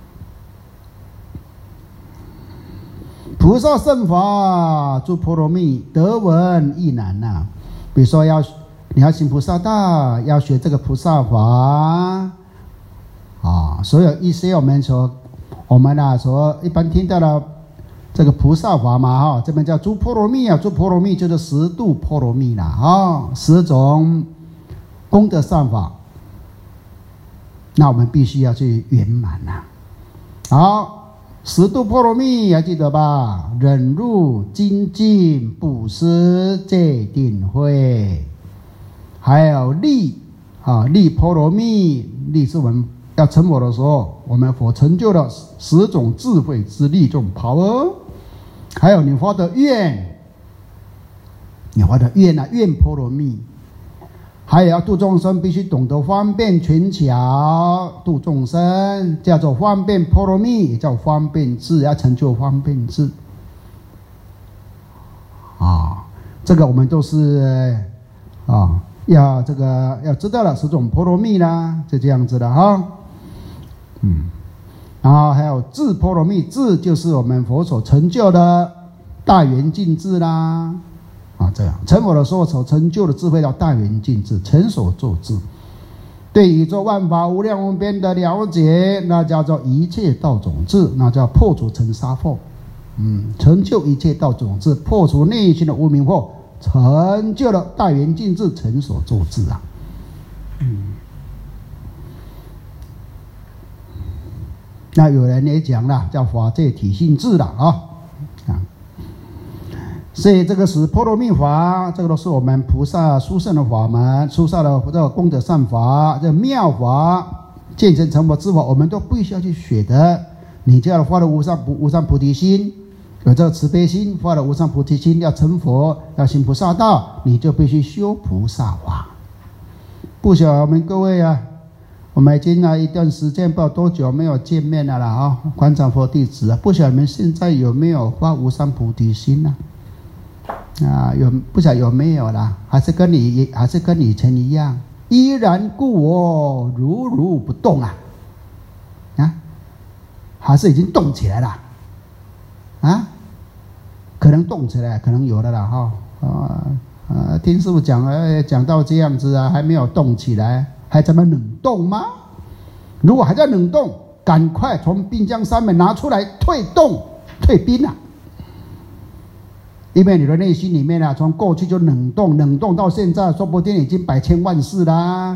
菩萨圣法诸波罗蜜得闻亦难比如说你要行菩萨道，要学这个菩萨法所有一些我们所一般听到的这个菩萨法嘛这边叫诸波罗蜜诸波罗蜜就是10度波罗蜜啦10种功德善法，那我们必须要去圆满好，10度波罗蜜还记得吧？忍辱、精进、布施、戒定慧，还有力力波罗蜜，力是我们要成佛的时候，我们佛成就了10种智慧之力，这种power。还有你发的愿，愿波罗蜜。还有要度众生，必须懂得方便权巧度众生，叫做方便波罗蜜，也叫方便智，要成就方便智这个我们都是要知道了10种波罗蜜啦，就这样子的然后还有智波罗蜜，智就是我们佛所成就的大圆净智啦这样成佛的时候所成就的智慧叫大圆净智，成所作智对宇宙万法无量无边的了解，那叫做一切道种子，那叫破除尘沙惑。成就一切道种子，破除内心的无明惑，成就了大圆净智成所作智啊。那有人也讲了，叫法界体性智了啊。所以这个是波罗蜜法，这个都是我们菩萨殊胜的法门，殊胜的这个功德善法，这妙法，见成成佛之法，我们都必须要去学的。你就要发了无上菩提心，有这个慈悲心，发了无上菩提心，要成佛，要行菩萨道，你就必须修菩萨法。不晓得我们各位啊，我们已经一段时间，不知道多久没有见面了啊！观场佛弟子啊，不晓得你们现在有没有发无上菩提心呢？不晓得有没有啦？还是跟以前一样，依然故我如不动啊？还是已经动起来了？可能动起来，可能有的啦哈。听师父讲到这样子啊，还没有动起来，还在那冷冻吗？如果还在冷冻，赶快从冰箱上面拿出来退冰啊！因为你的内心里面啊，从过去就冷冻到现在，说不定已经百千万世啦。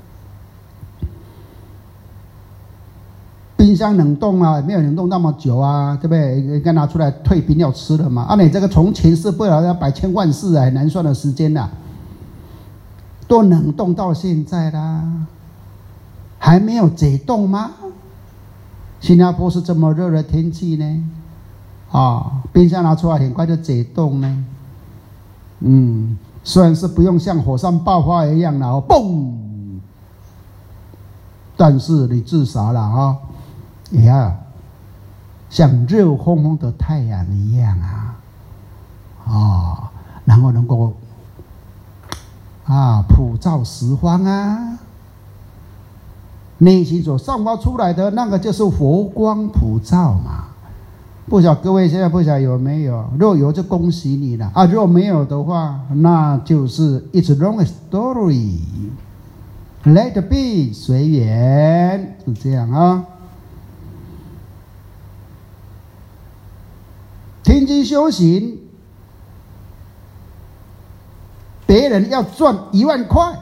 冰箱冷冻啊，没有冷冻那么久啊，对不对？应该拿出来退冰要吃了嘛。你这个从前世不了要百千万世啊，很难算的时间啊，都冷冻到现在啦，还没有解冻吗？新加坡是这么热的天气呢，冰箱拿出来很快就解冻呢。虽然是不用像火山爆发一样了，嘣，但是你至少了也要像热烘烘的太阳一样然后能够普照十方啊，内心所散发出来的那个就是佛光普照嘛。不晓得各位现在不晓得有没有？若有就恭喜你了若没有的话，那就是 It's long story， Let it be， 随缘，是这样听经修行，别人要赚1万块，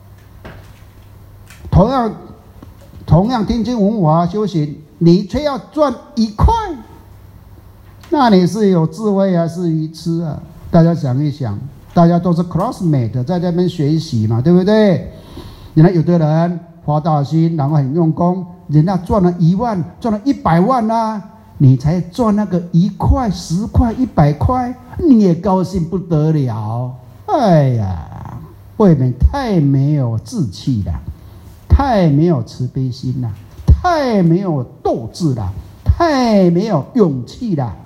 同样听经闻法修行，你却要赚1块，那你是有智慧还是愚痴啊？大家想一想，大家都是 classmate， 在这边学习嘛，对不对？有的人发大心，然后很用功，人家赚了1万，赚了100万啊，你才赚那个1块、10块、100块，你也高兴不得了。哎呀，未免太没有志气了，太没有慈悲心了，太没有斗志了，太没有勇气了。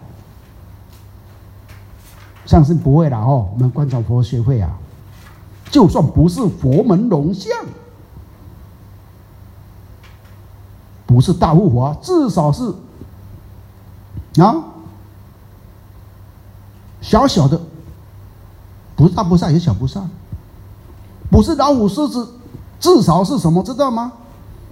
相信不会了我们观场佛学会就算不是佛门龙象，不是大护法，至少是小小的，不是大菩萨也是小菩萨，不是老虎狮子，至少是什么知道吗？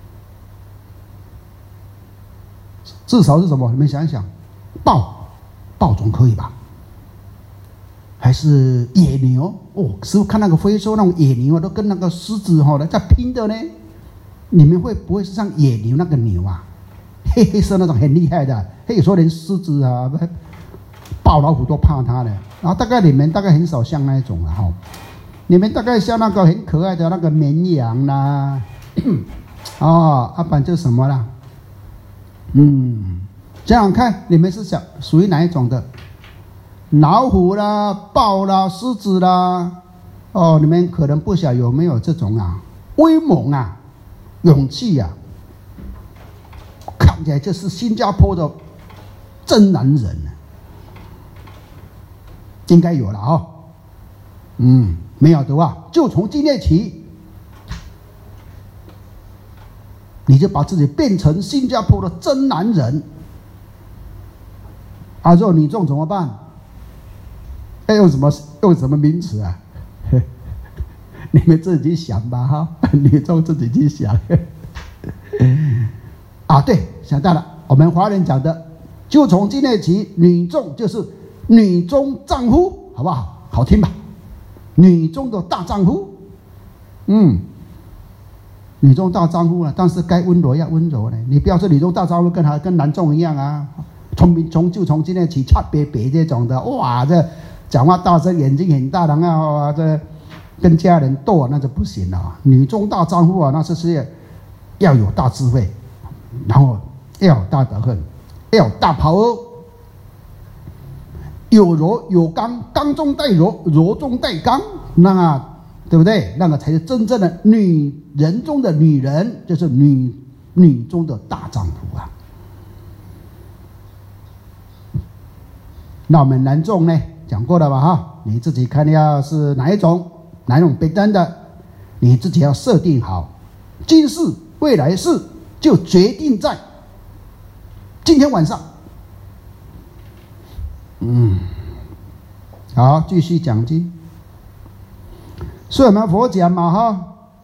至少是什么？你们想一想，豹总可以吧？还是野牛师父看那个非洲那种野牛都跟那个狮子在拼的呢，你们会不会是像野牛那个牛黑色那种很厉害的？有时候连狮子豹老虎都怕它的。然后大概你们大概很少像那一种了你们大概像那个很可爱的那个绵羊啦，不然就是什么啦？想想看，你们是属于哪一种的？老虎啦、豹啦、狮子啦，你们可能不晓得有没有这种威猛勇气看起来就是新加坡的真男人应该有了没有的话，就从今天起，你就把自己变成新加坡的真男人。如果你这种怎么办？用什么名词你们自己想吧哈，女众自己去想。啊，对，想到了，我们华人讲的，就从今天起，女众就是女中丈夫，好不好？好听吧？女中的大丈夫，女中大丈夫啊，但是该温柔要温柔呢。你不要说女中大丈夫跟男众一样啊，从今天起，擦别这种的，哇，这讲话大声，眼睛很大，然后这跟家人斗啊，那就不行了。女中大丈夫啊，那是要有大智慧，然后要有大德行，要有大power，有柔有刚，刚中带柔，柔中带刚，那对不对？那个才是真正的女人中的女人，就是女中的大丈夫啊。那我们男众呢，讲过了吧哈？你自己看要是哪一种别单的，你自己要设定好，今世未来世就决定在今天晚上。好，继续讲经。所以我们佛讲嘛哈，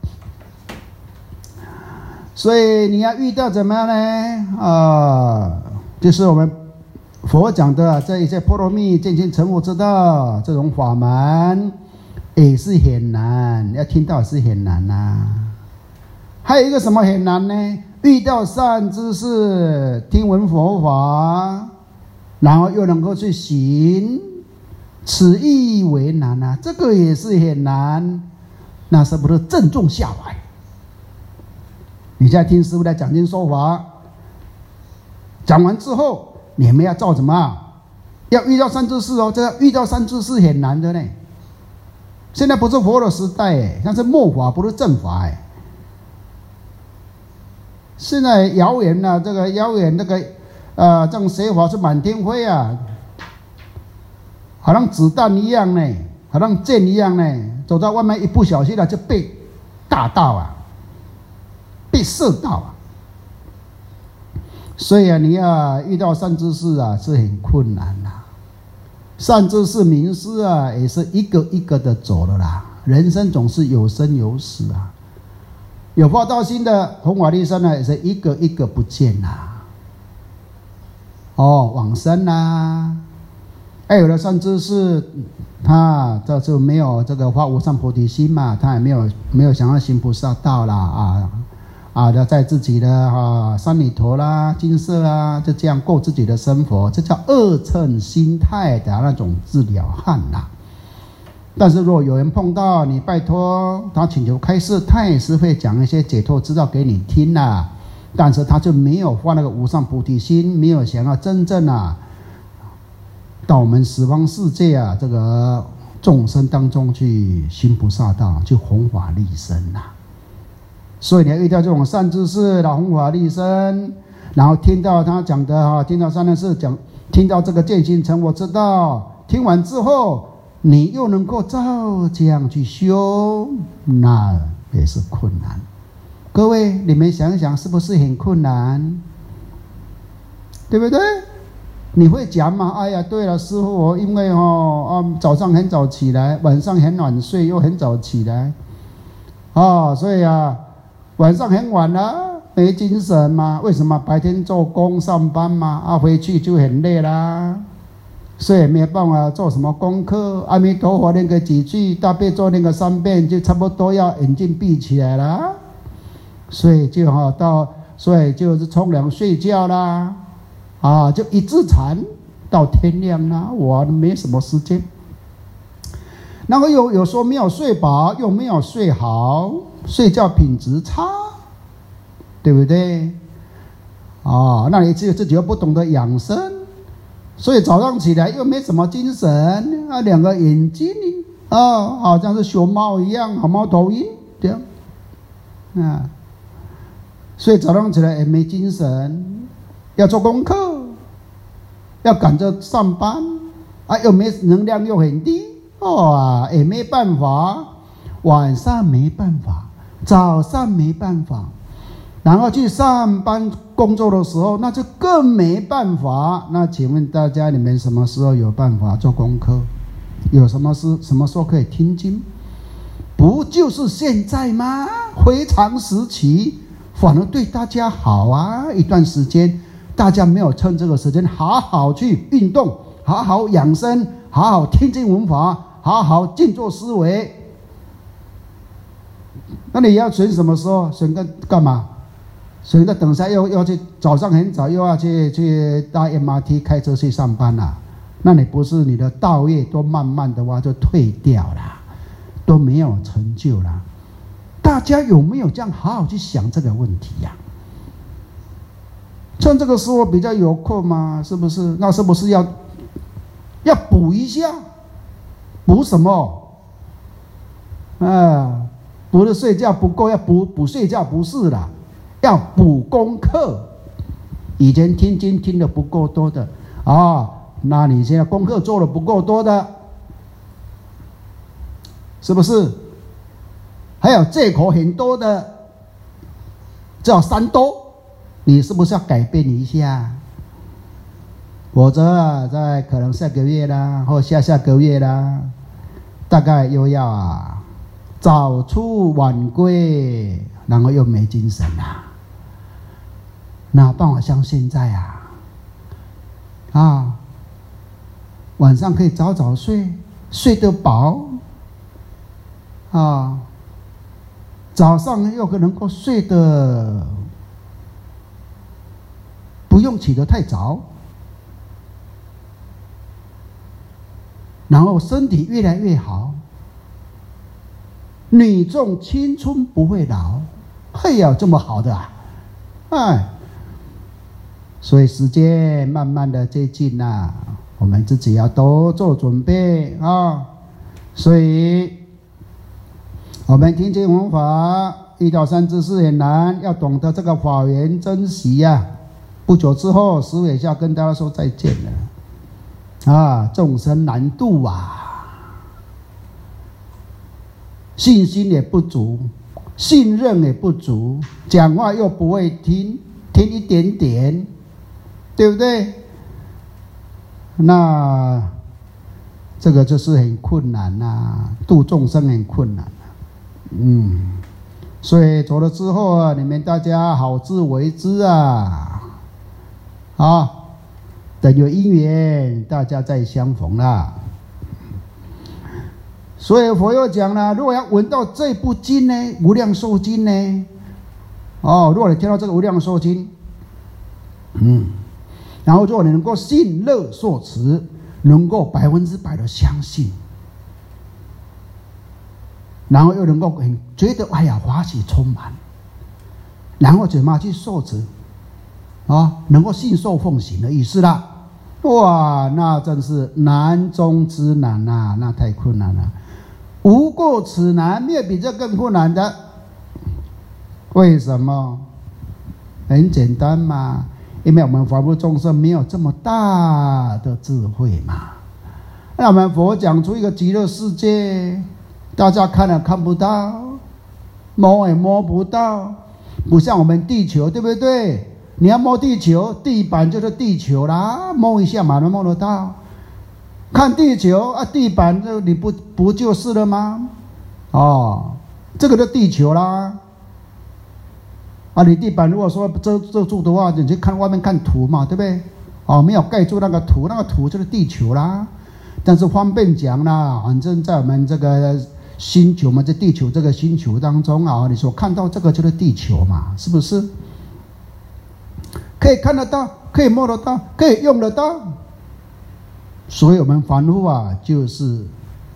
所以你要遇到怎么样呢？就是我们佛讲的这一些波罗蜜、见性成佛之道这种法门，也是很难，要听到是很难呐。还有一个什么很难呢？遇到善知识，听闻佛法，然后又能够去行，此亦为难啊，这个也是很难。那是不是正中下怀？你现在听师父在讲经说法，讲完之后，你们要照什么？要遇到善知识哦，这个遇到善知识很难的呢。现在不是佛的时代哎，那是末法，不是正法哎。现在谣言啊，这个谣言这个这种写法是满天飞啊，好像子弹一样呢，好像箭一样呢，走到外面一不小心就被打到啊，被射到啊。所以你要遇到善知识啊，是很困难呐。善知识名师啊，也是一个一个的走了啦。人生总是有生有死啊。有发道心的弘法利生呢，也是一个一个不见啦。往生啦。有的善知识，他这就没有这个发无上菩提心嘛，他也没有想要行菩萨道啦在自己的山里头啦、金色啊，就这样过自己的生活，这叫恶乘心态的那种自了汉啦。但是如果有人碰到你，拜托他请求开示，他也是会讲一些解脱之道给你听啦。但是他就没有发那个无上菩提心，没有想要真正到我们十方世界这个众生当中去行菩萨道，去弘法利生啦。所以你要遇到这种善知识弘法利生，然后听到他讲的听到善知识讲，听到这个见性成佛之道，听完之后你又能够照这样去修，那也是困难。各位你们想想，是不是很困难？对不对？你会讲吗？哎呀，对了，师父，我因为早上很早起来，晚上很晚睡，又很早起来，所以晚上很晚了，没精神嘛。为什么？白天做工上班嘛，回去就很累啦，所以没有办法做什么功课。阿弥陀佛念个几句，大悲咒念个3遍，就差不多要眼睛闭起来了。所以就所以就是冲凉睡觉啦，就一直禅到天亮啦，我没什么时间。然后有时候没有睡饱，又没有睡好，睡觉品质差，对不对？那你自己又不懂得养生，所以早上起来又没什么精神，两个眼睛好像是熊猫一样，猫头鹰这样所以早上起来也没精神，要做功课，要赶着上班又没能量，又很低也没办法，晚上没办法，早上没办法，然后去上班工作的时候，那就更没办法。那请问大家，你们什么时候有办法做功课？有什么时候可以听经？ 不就是现在吗？非常时期，反而对大家好啊！一段时间，大家没有趁这个时间好好去运动，好好养生，好好听经闻法，好好静坐思维。那你要选什么时候？选干嘛？选个等一下又要去，早上很早又要去搭 MRT 开车去上班啦。那你不是你的道业都慢慢的话就退掉了，都没有成就了。大家有没有这样好好去想这个问题呀？趁这个时候比较有空嘛，是不是？那是不是要补一下？补什么？不是睡觉不够，要补睡觉，不是啦，要补功课。以前听经听的不够多的那你现在功课做的不够多的，是不是？还有借口很多的，叫三多，你是不是要改变一下？否则在可能下个月啦，或下个月啦，大概又要早出晚归，然后又没精神啦。哪办法像现在晚上可以早早睡，睡得饱早上又能够睡得不用起得太早，然后身体越来越好，女众青春不会老，嘿呀，这么好的所以时间慢慢的接近我们自己要多做准备所以我们听经闻法遇到三知识很难，要懂得这个法缘珍惜不久之后10尾下跟大家说再见了众生难度信心也不足，信任也不足，讲话又不会听一点点，对不对？那这个就是很困难度众生很困难所以走了之后你们大家好自为之等有因缘大家再相逢啦。所以佛又讲了，如果要闻到这部经呢，无量寿经呢如果你听到这个无量寿经然后如果你能够信乐受持，能够100%的相信，然后又能够觉得欢喜充满，然后怎么去受持能够信受奉行的意思啦。哇，那真是难中之难那太困难了，无过此难，没有比这更困难的。为什么？很简单嘛，因为我们凡夫众生没有这么大的智慧嘛。那我们佛讲出一个极乐世界，大家看了看不到，摸也摸不到，不像我们地球，对不对？你要摸地球，地板就是地球啦，摸一下马上摸得到。看地球地板你不就是了吗？这个就地球啦。你地板如果说遮住的话，你去看外面看土嘛，对不对？没有盖住那个土就是地球啦。但是方便讲啦，反正在我们这个星球嘛，在地球这个星球当中你所看到这个就是地球嘛，是不是？可以看得到，可以摸得到，可以用得到。所以我们凡夫就是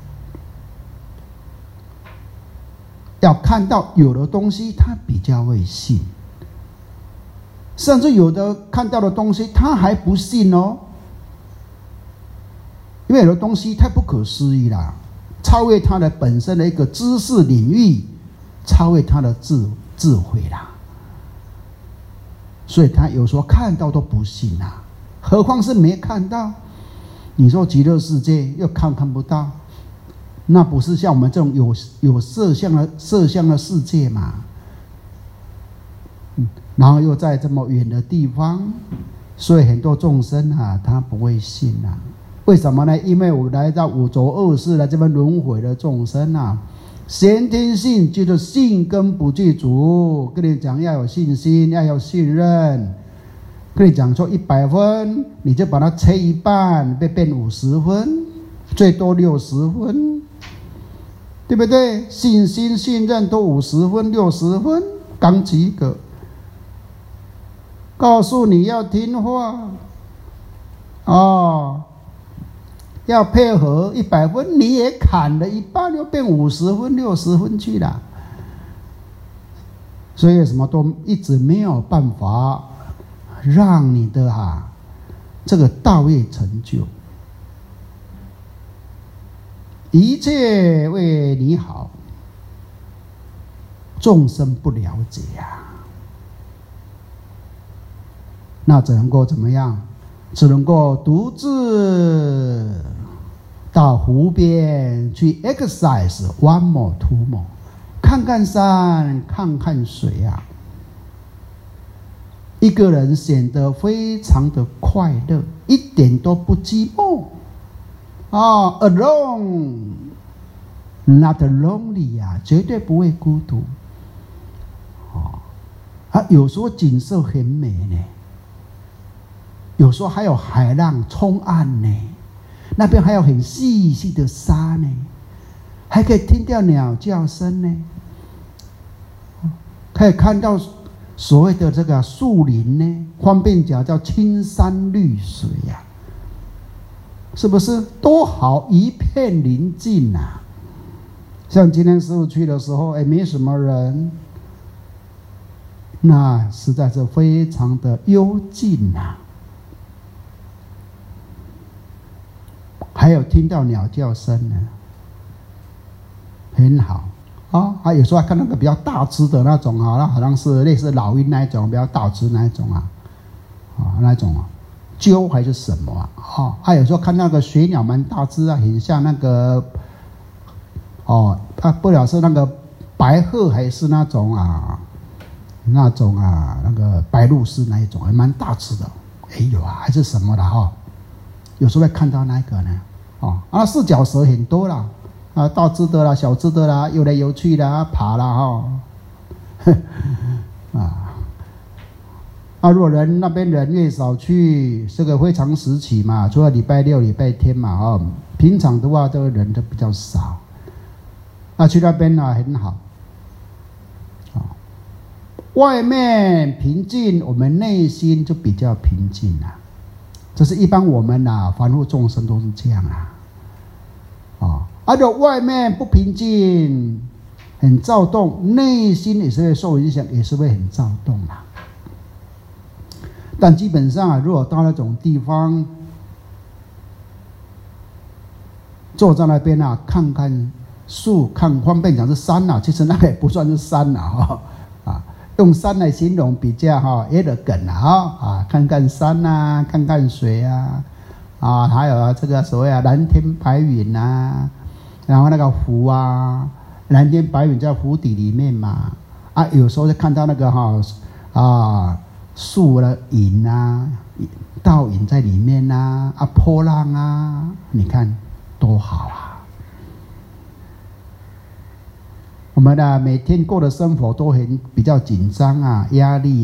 要看到有的东西他比较会信，甚至有的看到的东西他还不信因为有的东西太不可思议啦，超越他的本身的一个知识领域，超越他的智慧啦，所以他有时候看到都不信何况是没看到。你说极乐世界又看不到，那不是像我们这种有色相的世界嘛？然后又在这么远的地方，所以很多众生他不会信为什么呢？因为我来到五浊恶世来这边轮回的众生先天性就是信根不具足，跟你讲要有信心，要有信任。跟你讲说100分，你就把它切一半，变50分，最多60分，对不对？信心、信任都50分、60分，刚及格。告诉你要听话，要配合100分，你也砍了一半，又变50分、60分去了。所以什么都一直没有办法让你的这个道业成就，一切为你好，众生不了解那只能够怎么样？只能够独自到湖边去 exercise one more two more， 看看山，看看水一个人显得非常的快乐，一点都不寂寞alone not lonely 绝对不会孤独有时候景色很美呢，有时候还有海浪冲岸呢，那边还有很细细的沙呢，还可以听到鸟叫声呢，可以看到所谓的这个树林呢，方便讲叫青山绿水是不是多好，一片宁静像今天师父去的时候没什么人，那实在是非常的幽静还有听到鸟叫声呢，很好有时候还看那个比较大只的那种那好像是类似老鹰那一种比较大只那一种那种鸠还是什么有时候看那个水鸟蛮大只很像那个不了是那个白鹤还是那种那个白鹭鸶那一种还蛮大只的有还是什么的有时候会看到那个呢四脚蛇很多啦大只的啦，小只的啦，游来游去啦，爬啦如果那边人越少去，这个非常时期嘛，除了礼拜六、礼拜天嘛平常的话，这个人都比较少。去那边很好外面平静，我们内心就比较平静这是一般我们凡夫众生都是这样如果外面不平静，很躁动，内心也是会受影响，也是会很躁动但基本上如果到那种地方，坐在那边看看树，看方便讲是山其实那个也不算是山用山来形容比较elegant看看山看看水还有这个所谓蓝天白云然后那个湖蓝天白云在湖底里面嘛有时候就看到那个树的影倒影在里面波浪你看多好我们每天过的生活都比较紧张压力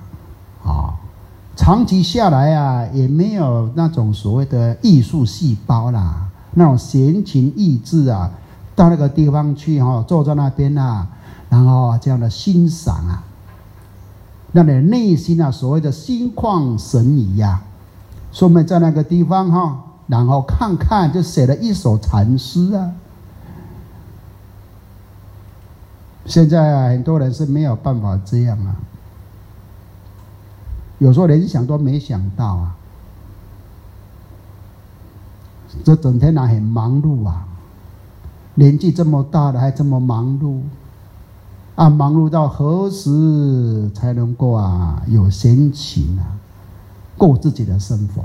长期下来也没有那种所谓的艺术细胞那种闲情逸致到那个地方去坐在那边然后这样的欣赏让你内心所谓的心旷神怡所以我们在那个地方然后看看就写了一首禅诗现在很多人是没有办法这样有时候连想都没想到这整天很忙碌年纪这么大了还这么忙碌忙碌到何时才能够有闲情过自己的生活？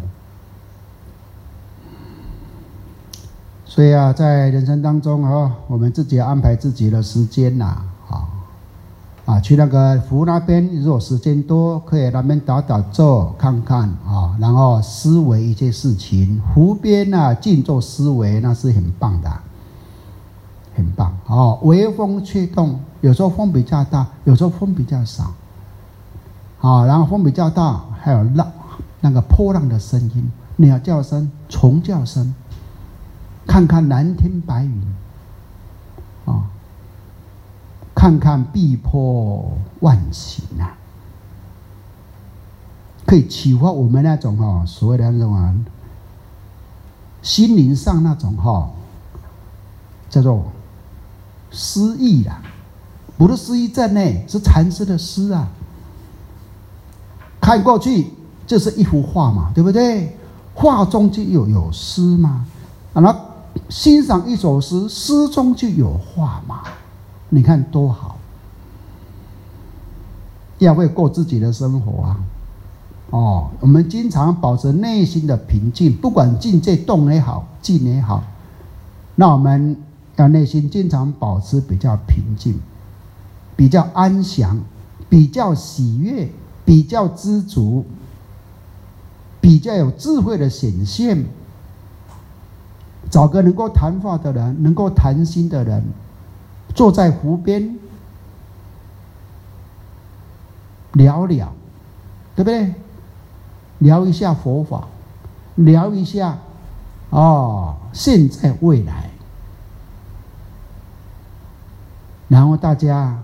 所以在人生当中我们自己要安排自己的时间去那个湖那边，如果时间多，可以那边打打坐看看然后思维一些事情。湖边静坐思维，那是很棒的很棒哦。微风吹动，有时候风比较大，有时候风比较少。然后风比较大，还有那个波浪的声音，鸟叫声、虫叫声，看看蓝天白云，看看碧波万顷啊，可以启发我们那种所谓的那种心灵上那种叫做诗意啦，不是诗意在内，是禅师的诗啊。看过去就是一幅画嘛，对不对？画中就有诗嘛，然后欣赏一首诗，诗中就有画嘛，你看多好！要会过自己的生活啊！我们经常保持内心的平静，不管境界动也好，静也好，那我们要内心经常保持比较平静，比较安详，比较喜悦，比较知足，比较有智慧的显现。找个能够谈话的人，能够谈心的人，坐在湖边聊聊，对不对？聊一下佛法，聊一下现在未来，然后大家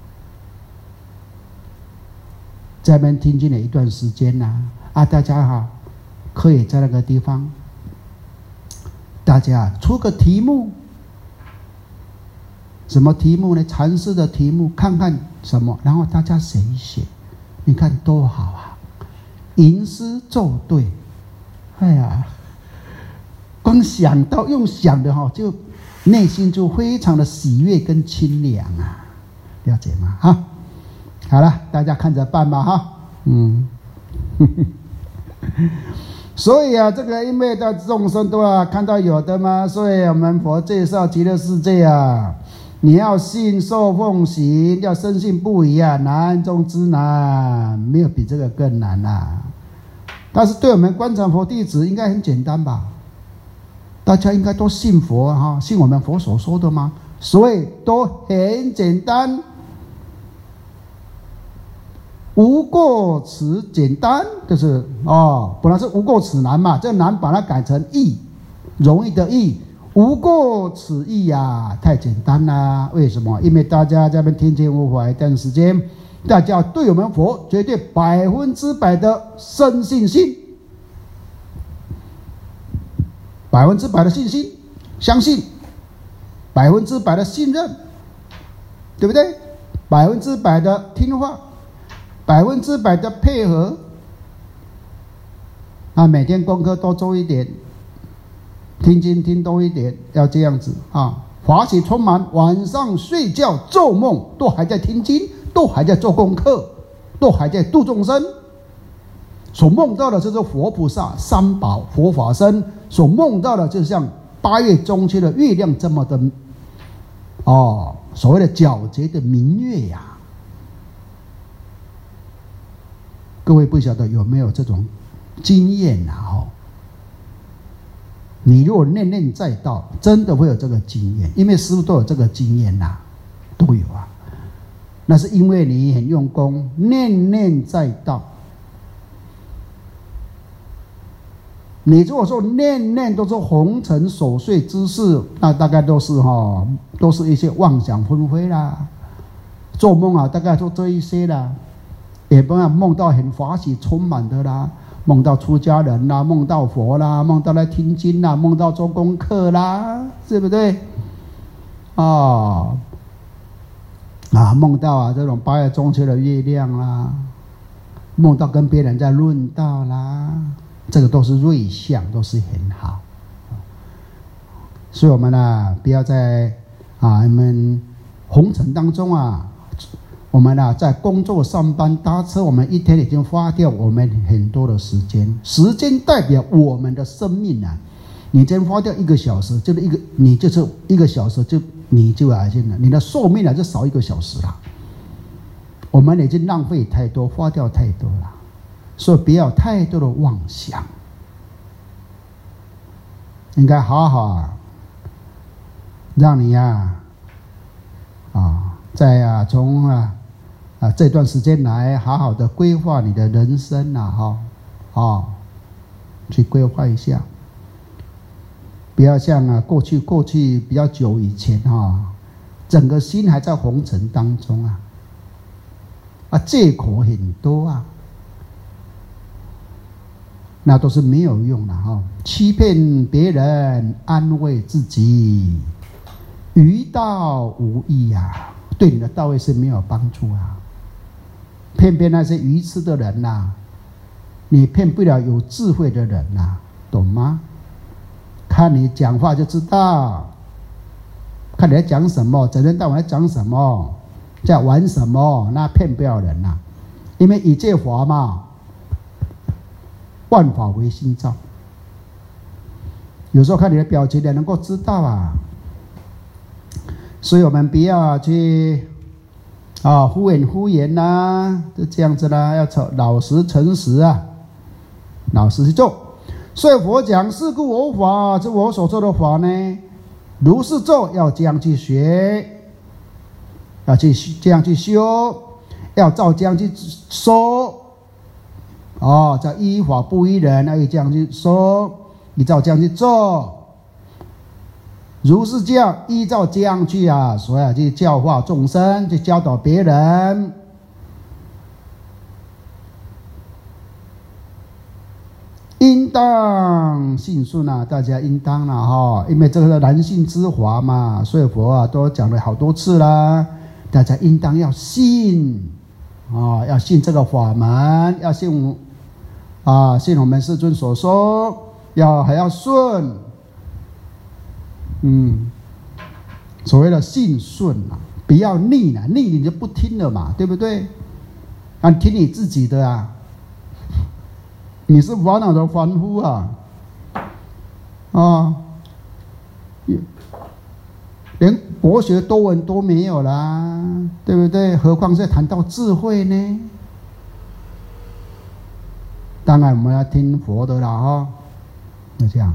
在那边听经了一段时间大家可以在那个地方，大家出个题目，什么题目呢？禅师的题目，看看什么，然后大家写一写，你看多好啊！吟诗作对，哎呀，光想到用想的就内心就非常的喜悦跟清凉啊，了解吗？好了，大家看着办吧所以这个因为的众生都要看到有的嘛，所以我们佛介绍极乐世界你要信受奉行，要深信不疑难中之难，没有比这个更难但是对我们观察佛弟子应该很简单吧？大家应该都信佛信我们佛所说的吗？所以都很简单，无过此简单，就是本来是无过此难嘛，这难把它改成易，容易的易，无过此易太简单啦。为什么？因为大家在那边听经闻法一段时间，大家对我们佛绝对100%的深信心，100%的信心，相信，100%的信任，对不对？100%的听话，100%的配合每天功课多做一点，听经听多一点，要这样子法喜充满，晚上睡觉做梦都还在听经，都还在做功课，都还在度众生。所梦到的就是佛菩萨三宝佛法身，所梦到的就像8月中秋的月亮这么的所谓的皎洁的明月各位不晓得有没有这种经验你如果念念在道，真的会有这个经验，因为师父都有这个经验都有那是因为你很用功，念念在道。你如果说念念都是红尘琐碎之事，那大概都是一些妄想纷飞啦，做梦大概就这一些啦，也不要梦到很法喜充满的啦，梦到出家人啦，梦到佛啦，梦到来听经啦，梦到做功课啦，对不对？梦到这种8月中秋的月亮啦，梦到跟别人在论道啦，这个都是瑞相，都是很好。所以我们不要在你们红尘当中我们在工作上班搭车，我们一天已经花掉我们很多的时间，时间代表我们的生命你今天花掉1个小时，你就是1个小时你就你的寿命就少1个小时了。我们已经浪费太多，花掉太多了，所以不要太多的妄想，应该好好让你从这段时间来，好好的规划你的人生去规划一下，不要像过去比较久以前整个心还在红尘当中借口很多那都是没有用的欺骗别人，安慰自己，于道无益对你的道业是没有帮助骗那些愚痴的人你骗不了有智慧的人懂吗？看你讲话就知道，看你在讲什么，整天到晚在讲什么，在玩什么，那骗不了人因为一切法嘛，万法唯心造。有时候看你的表情也能够知道所以我们不要去敷衍就这样子啦，要老实诚实老实去做。所以佛讲是故我法，这我所做的法呢，如是做，要这样去学，要去这样去修，要照这样去说叫依法不依人，要这样去说，依照这样去做，如是这样依照这样去所以去教化众生，去教导别人。应当信顺大家应当因为这个是男性之法嘛，所以佛都讲了好多次啦，大家应当要信要信这个法门，要信信我们世尊所说，还要顺所谓的信顺不要逆你就不听了嘛，对不对？听你自己的你是烦恼的凡夫连博学多闻都没有啦，对不对？何况是谈到智慧呢？当然我们要听佛的啦就这样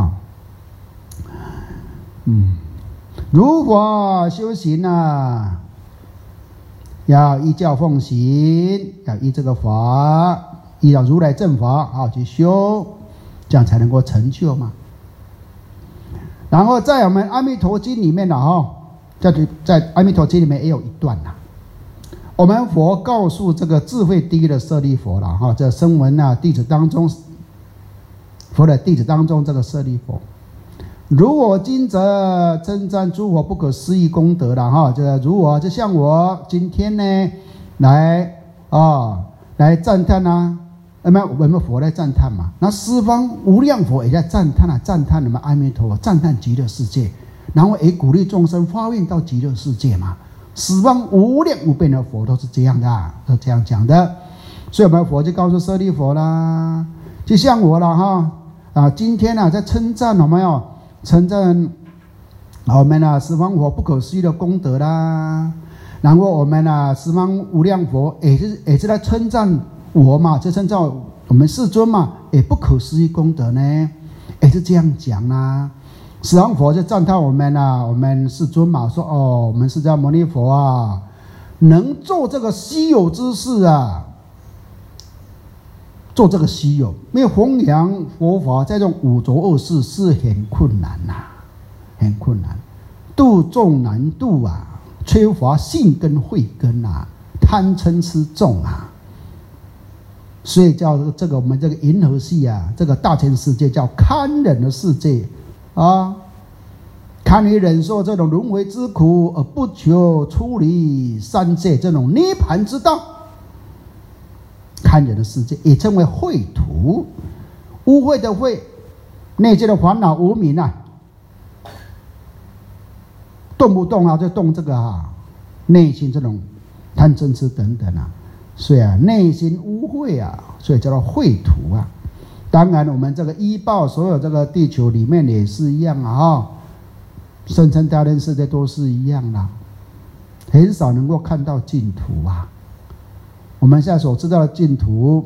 如法修行要依教奉行，要依这个法，依照如来正法去修，这样才能够成就嘛。然后在我们《阿弥陀经》里面在《阿弥陀经》里面也有一段我们佛告诉这个智慧第一的舍利佛这声闻弟子当中，佛的弟子当中，这个舍利佛，如我今则称赞诸佛不可思议功德如我就像我今天呢来赞叹我们佛在赞叹嘛，那十方无量佛也在赞叹我们阿弥陀佛，赞叹极乐世界，然后也鼓励众生发愿到极乐世界嘛。十方无量无边的佛都是这样的都这样讲的。所以我们佛就告诉舍利佛啦，就像我了今天在称赞我们称赞我们十方佛不可思议的功德啦，然后我们十方无量佛也是在称赞我嘛，就称赞我们世尊嘛，也不可思议功德呢，也是这样讲啦。十方佛就赞叹我们世尊嘛，说我们释迦牟尼佛能做这个稀有之事做这个稀有，因为弘扬佛法在这种五浊恶世是很困难很困难，度众难度缺乏信根慧根贪嗔痴重所以叫这个我们这个银河系这个大千世界叫堪忍的世界堪于忍受这种轮回之苦，而不求出离三界这种涅槃之道。堪忍的世界也称为秽土，污秽的秽，内界的烦恼无明动不动就动这个内心这种贪嗔痴等等所以内心污秽所以叫做秽土当然我们这个依报所有这个地球里面也是一样声称大千世界都是一样很少能够看到净土我们现在所知道的净土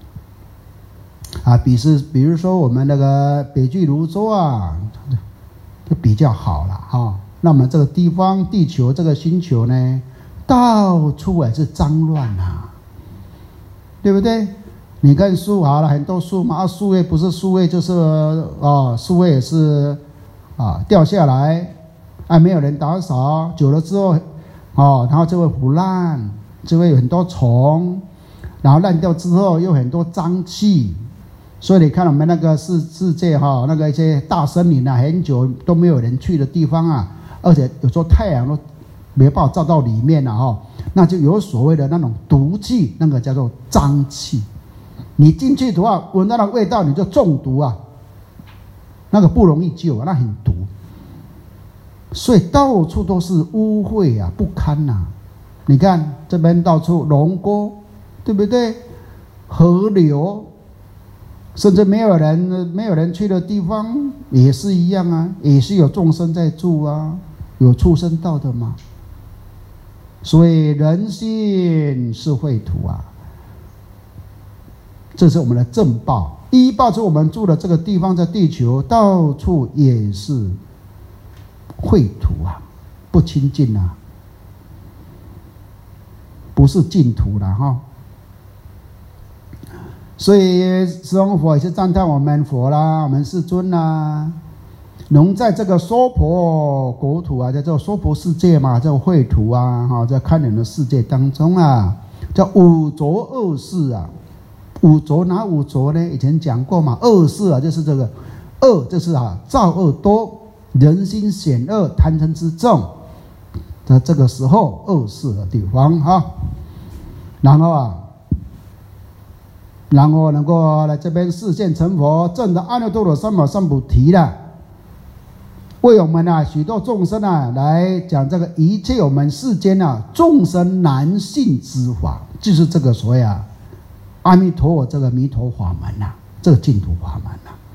比如说我们那个北俱泸州就比较好了那么这个地方地球这个星球呢到处是脏乱啊，对不对？你看树好了，很多树嘛，树叶不是树叶就是树叶也是掉下来，没有人打扫，久了之后然后就会腐烂，就会有很多虫，然后烂掉之后又很多脏气。所以你看我们那个世界那个一些大森林很久都没有人去的地方而且有时候太阳都没办法照到里面那就有所谓的那种毒气，那个叫做脏气。你进去的话，闻到那味道你就中毒那个不容易救那很毒。所以到处都是污秽不堪你看这边到处龙沟，对不对？河流，甚至没有人去的地方也是一样也是有众生在住有畜生道的嘛。所以人心是秽土这是我们的正报。依报是我们住的这个地方，在地球到处也是秽土不清净不是净土了所以释迦牟尼佛也是赞叹我们佛啦，我们世尊能在这个娑婆国土叫做娑婆世界嘛，叫秽土在堪忍的世界当中叫五浊恶世五浊哪五浊呢？以前讲过嘛，恶世就是这个恶，就是造恶多，人心险恶，贪嗔痴重的这个时候恶世的地方然后能够来这边示现成佛，证得阿耨多罗三藐三菩提为我们许多众生来讲这个一切我们世间众生难信之法，就是这个所谓阿弥陀佛这个弥陀法门这个净土法门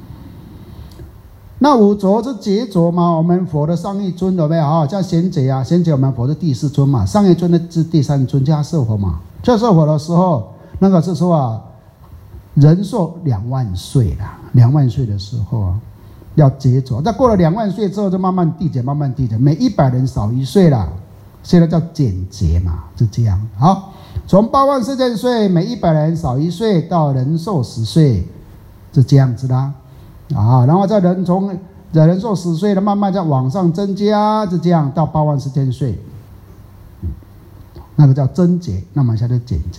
那五浊是劫浊嘛，我们佛的上一尊有没有叫贤劫贤劫我们佛的第四尊嘛，上一尊的是第三尊迦叶佛嘛。迦叶佛的时候，那个是说人寿2万岁了，2万岁的时候要劫浊，那过了2万岁之后就慢慢递减，慢慢递减，每100人少1岁了，现在叫减劫嘛，是这样。好，从8万4千岁每100人少1岁到人寿10岁，是这样子的然后再从人寿10岁的慢慢再往上增加，是这样到8万4千岁，那个叫增劫，那么现在减劫。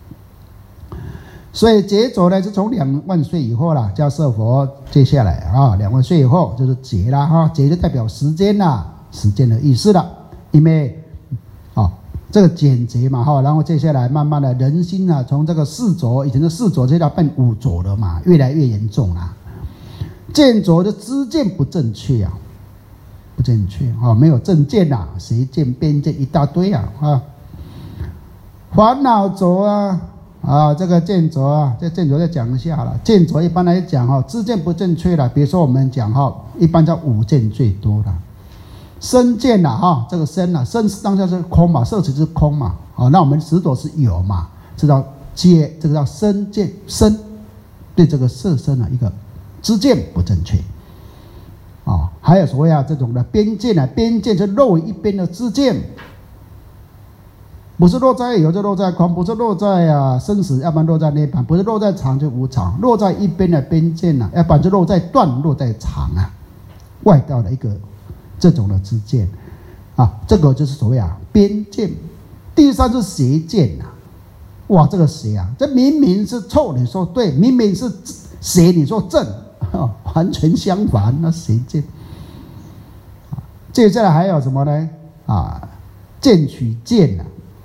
所以劫浊呢是从2万岁以后啦，迦叶佛接下来2万岁以后就是劫啦劫就代表时间时间的意思了，因为这个减劫嘛然后接下来慢慢的人心从这个4浊，以前的4浊现在变5浊了嘛，越来越严重见浊的知见不正确不正确没有正见邪见边见一大堆烦恼浊这个见浊这见浊再讲一下了。见浊一般来讲知见不正确了，比如说我们讲一般叫五见最多了。身见这个身身当下是空嘛，色即是空嘛那我们执着是有嘛，知道这个叫身见，身对这个色身一个知见不正确还有所谓这种的边见边见是漏一边的知见，不是落在有就落在空，不是落在生死，要不然落在涅槃，不是落在常就无常，落在一边的边见要不然就落在断，落在常外道的一个这种的知见这个就是所谓边见。第三是邪见哇，这个邪这明明是错你说对，明明是邪你说正完全相反，那邪见。接下来还有什么呢见取见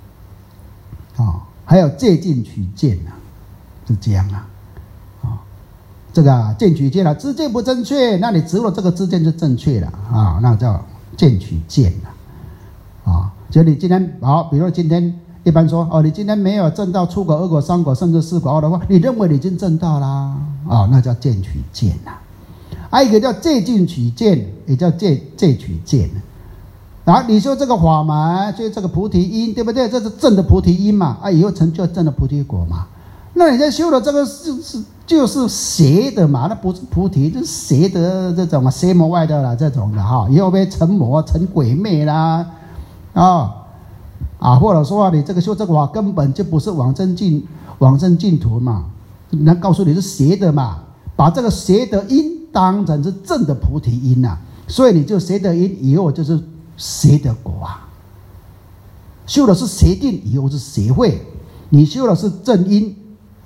还有借镜取见是这样这个见取见知见不正确，那你植入这个知见就正确了那叫见取见就你今天比如说今天一般说你今天没有证到初果、2果、3果甚至4果的话，你认为你已经证到啦那叫见取见还有一个叫借镜取见，也叫借取见你说这个法门就是这个菩提因，对不对？这是正的菩提因嘛以后成就正的菩提果嘛。那你在修的这个就是邪的嘛，那不是菩提，就是邪的这种邪魔外道啦，这种的以后被成魔成鬼魅啦或者说你这个修这个法根本就不是往生净土嘛，人家告诉你是邪的嘛，把这个邪的因当成是正的菩提因啊，所以你就邪的因以后就是邪的果啊。修的是邪定以后是邪慧，你修的是正因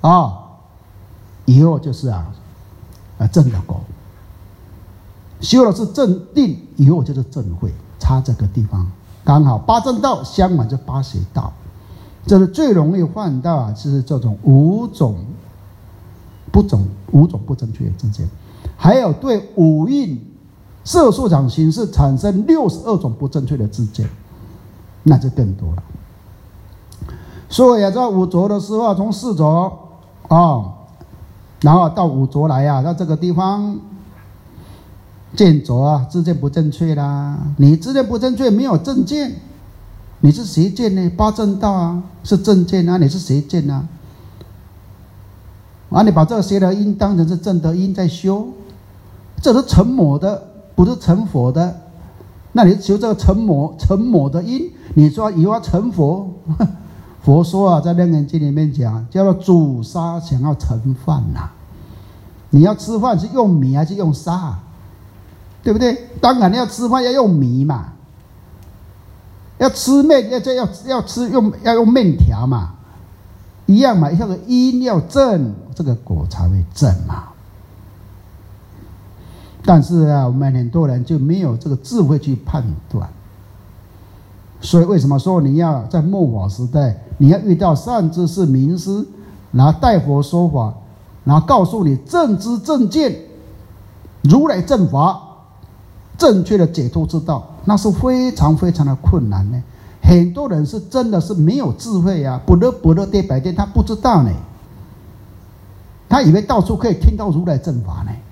以后就是正的果。修的是正定以后就是正慧，差这个地方刚好八正道相反就八邪道，这是最容易犯到就是这种五种不正确的知见，还有对五蕴色受想行识产生62种不正确的知见，那就更多了。所以在五浊的时候，从四浊然后到五浊来到这个地方见浊知见不正确啦。你知见不正确，没有正见，你是邪见呢？八正道是正见你是邪见你把这个邪的因当成是正的因在修，这是成魔的，不是成佛的。那你修这个成魔的因，你说以后要成佛，佛说在《楞严经》里面讲，叫做主沙想要成饭你要吃饭是用米还是用沙？对不对？当然要吃饭要用米嘛，要吃面要用面条嘛，一样嘛。这个因要正，这个果才会正嘛。但是我们很多人就没有这个智慧去判断，所以为什么说你要在末法时代，你要遇到善知识明师，然后代佛说法，然后告诉你正知正见，如来正法，正确的解脱之道，那是非常非常的困难呢。很多人是真的是没有智慧不乐对百店，他不知道呢，他以为到处可以听到如来正法呢。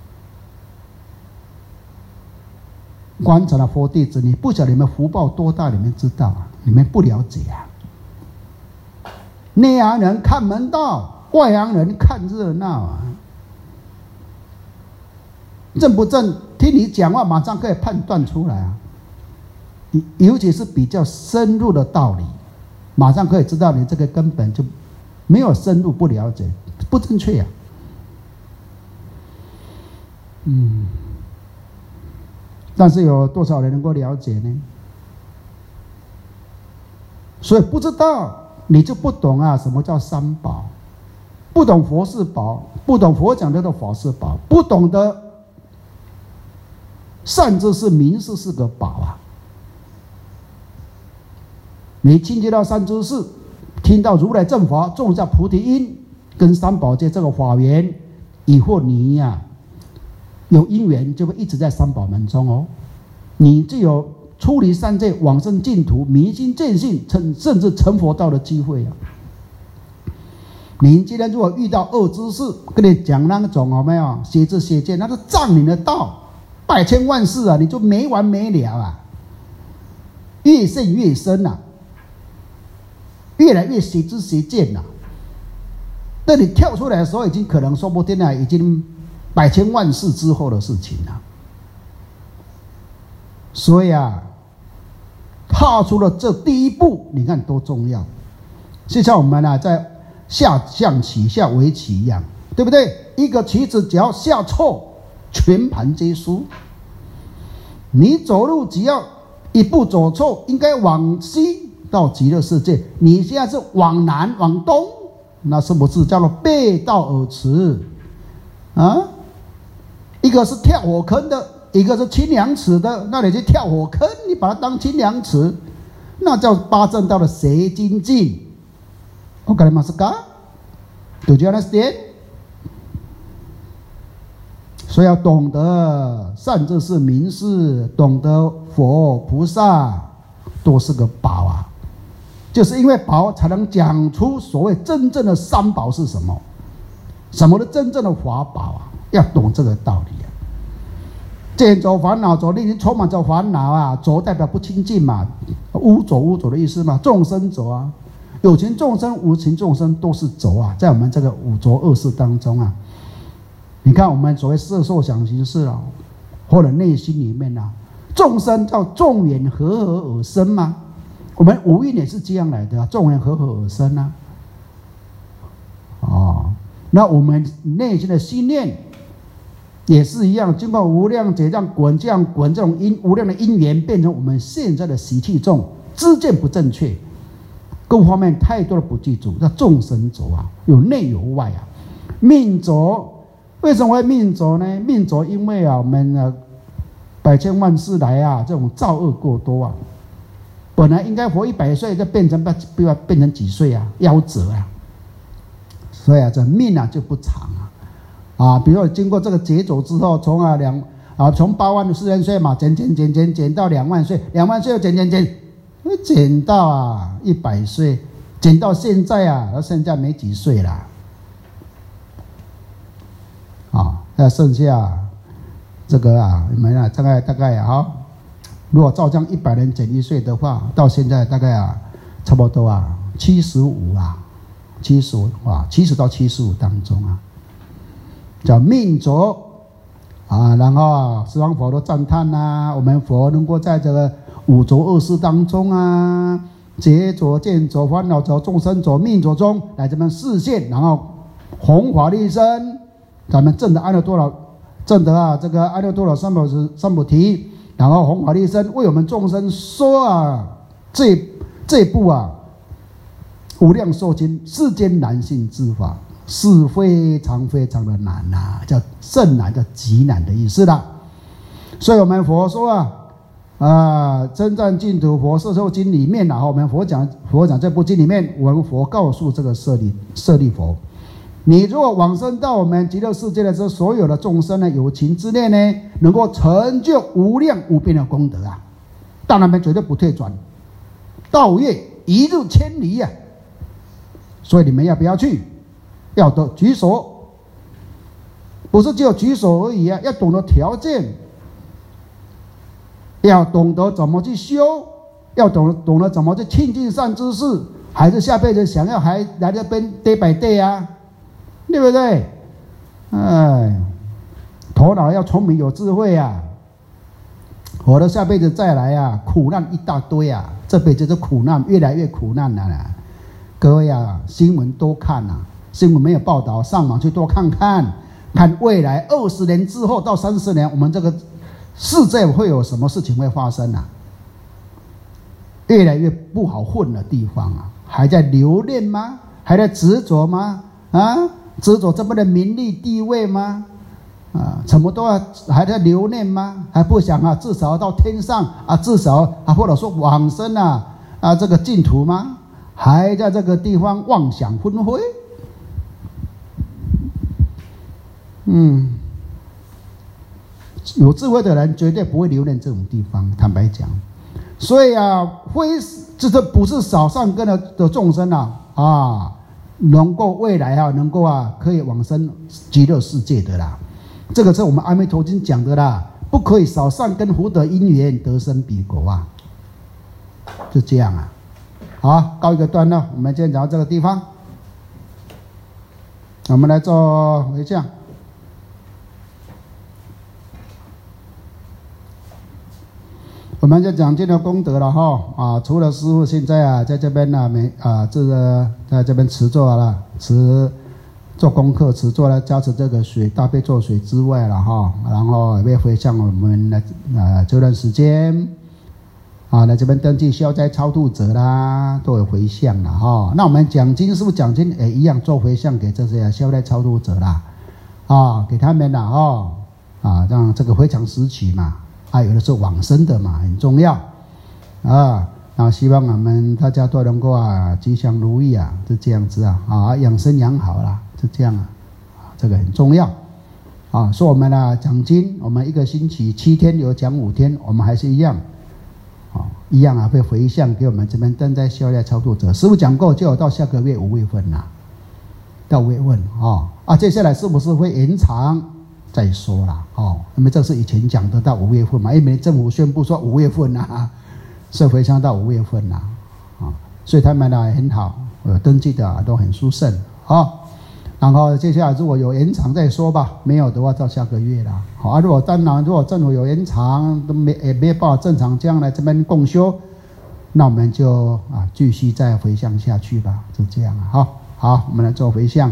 观察了佛弟子，你不晓得你们福报多大，你们知道你们不了解内行人看门道，外行人看热闹正不正？听你讲话，马上可以判断出来尤其是比较深入的道理，马上可以知道你这个根本就没有深入，不了解，不正确但是有多少人能够了解呢？所以不知道，你就不懂什么叫三宝，不懂佛是宝，不懂佛讲的法是宝，不懂得善知识明师是个宝你亲近到善知识，听到如来正法，种下菩提因，跟三宝界这个法缘，以后你有因缘就会一直在三宝门中你就有出离三界往生净土明心见性甚至成佛道的机会你今天如果遇到恶知识跟你讲那种有没有邪知邪见，那是障你的道，百千万世你就没完没了越陷越深越来越邪知邪见等你跳出来的时候，已经可能说不定已经百千万世之后的事情了。所以踏出了这第一步，你看多重要。就像我们在下象棋、下围棋一样，对不对？一个棋子只要下错，全盘皆输。你走路只要一步走错，应该往西到极乐世界，你现在是往南往东，那是不是叫做背道而驰一个是跳火坑的，一个是清凉池的，那你去跳火坑，你把它当清凉池，那叫八正道的邪精进。わかりますか？ Do you understand？ 所以要懂得善知识明师，懂得佛菩萨都是个宝就是因为宝才能讲出所谓真正的三宝是什么，什么的真正的法宝要懂这个道理见走烦恼走，你已经充满着烦恼走代表不清净嘛，污浊的意思嘛，众生走有情众生无情众生都是走在我们这个五浊恶世当中你看我们所谓色受想行识或者内心里面众生叫众缘和合而生嘛， 我们五蕴也是这样来的，众缘和合而生啊。那我们内心的心念也是一样，经过无量劫这样滚，这种无量的因缘，变成我们现在的习气重，知见不正确，各方面太多的不记住，叫众生浊啊，有内有外啊。命浊，为什么会命浊呢？命浊因为我们百千万世来这种造恶过多啊，本来应该活100岁，就变成几岁夭折啊。所以这命就不长比如说经过这个劫走之后，从8万4千岁嘛，减到2万岁，2万岁又减到100岁，减到现在现在没几岁了那剩下这个你们大概如果照这样100人减1岁的话，到现在大概差不多7570到75当中叫命浊然后十方佛都赞叹我们佛能够在这个五浊恶世当中劫浊、见浊、烦恼浊、众生浊、命浊中来这边示现，然后弘法利生，咱们证得阿耨多罗，证得这个阿耨多罗三菩提，然后弘法利生，为我们众生说这部无量寿经，世间难信之法，是非常非常的难叫甚难，叫极难的意思啦。所以我们佛说真赞净土佛摄受经里面我们佛讲这部经里面，我们佛告诉这个舍利佛，你如果往生到我们极乐世界的时候，所有的众生有情之念呢，能够成就无量无边的功德到那边绝对不退转，道业一日千里所以你们要不要去？要得举手，不是只有举手而已要懂得条件，要懂得怎么去修，要懂得怎么去亲近善知识，还是下辈子想要还来这边day by day对不对？头脑要聪明有智慧我的下辈子再来苦难一大堆这辈子的苦难越来越苦难了各位新闻多看新闻没有报道，上网去多看看未来20年之后到30年，我们这个世界会有什么事情会发生越来越不好混的地方还在留恋吗？还在执着吗？执着这么的名利地位吗？什么都还在留恋吗？还不想至少到天上至少或者说往生这个净土吗？还在这个地方妄想纷飞？有智慧的人绝对不会留恋这种地方，坦白讲。所以这不是少善根的众生能够未来能够可以往生极乐世界的啦。这个是我们阿弥陀经讲的啦，不可以少善根福德因缘得生彼国就这样好，告一个段落，我们今天讲到这个地方，我们来做回向。我们就讲尽了功德了除了师父现在在这边在这边持坐了，做功课，持坐来加持这个水大悲咒水之外了然后也会回向我们这段时间来这边登记消灾超度者啦，都有回向了那我们讲经是不是讲经也一样做回向给这些消灾超度者啦给他们让这个非常时期嘛有的是往生的嘛，很重要那希望我们大家都能够吉祥如意是这样子养生养好啦，是这样这个很重要说我们讲经，我们一个星期7天有讲5天，我们还是一样会回向给我们这边登在消灾超度者。师父讲过，就有到下个月5月份到5月份接下来是不是会延长再说啦那么这是以前讲的到5月份嘛，因为政府宣布说5月份所以回向到5月份所以他们很好，登记的都很殊胜然后接下来如果有延长再说吧，没有的话到下个月啦如果政府有延长，都没办法正常这样来这边共修那我们就继续再回向下去吧，就这样好，我们来做回向。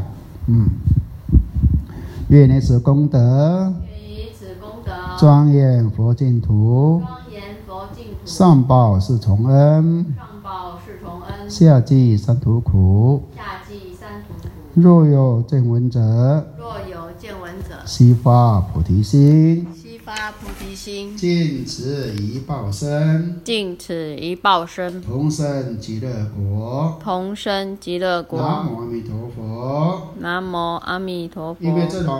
愿以此功德，庄严佛净土，上报四重恩，下济三途苦。若有见闻者，悉发菩提心，尽此一报身，同生极乐国。南无阿弥陀佛。 南无阿弥陀佛。 因为这种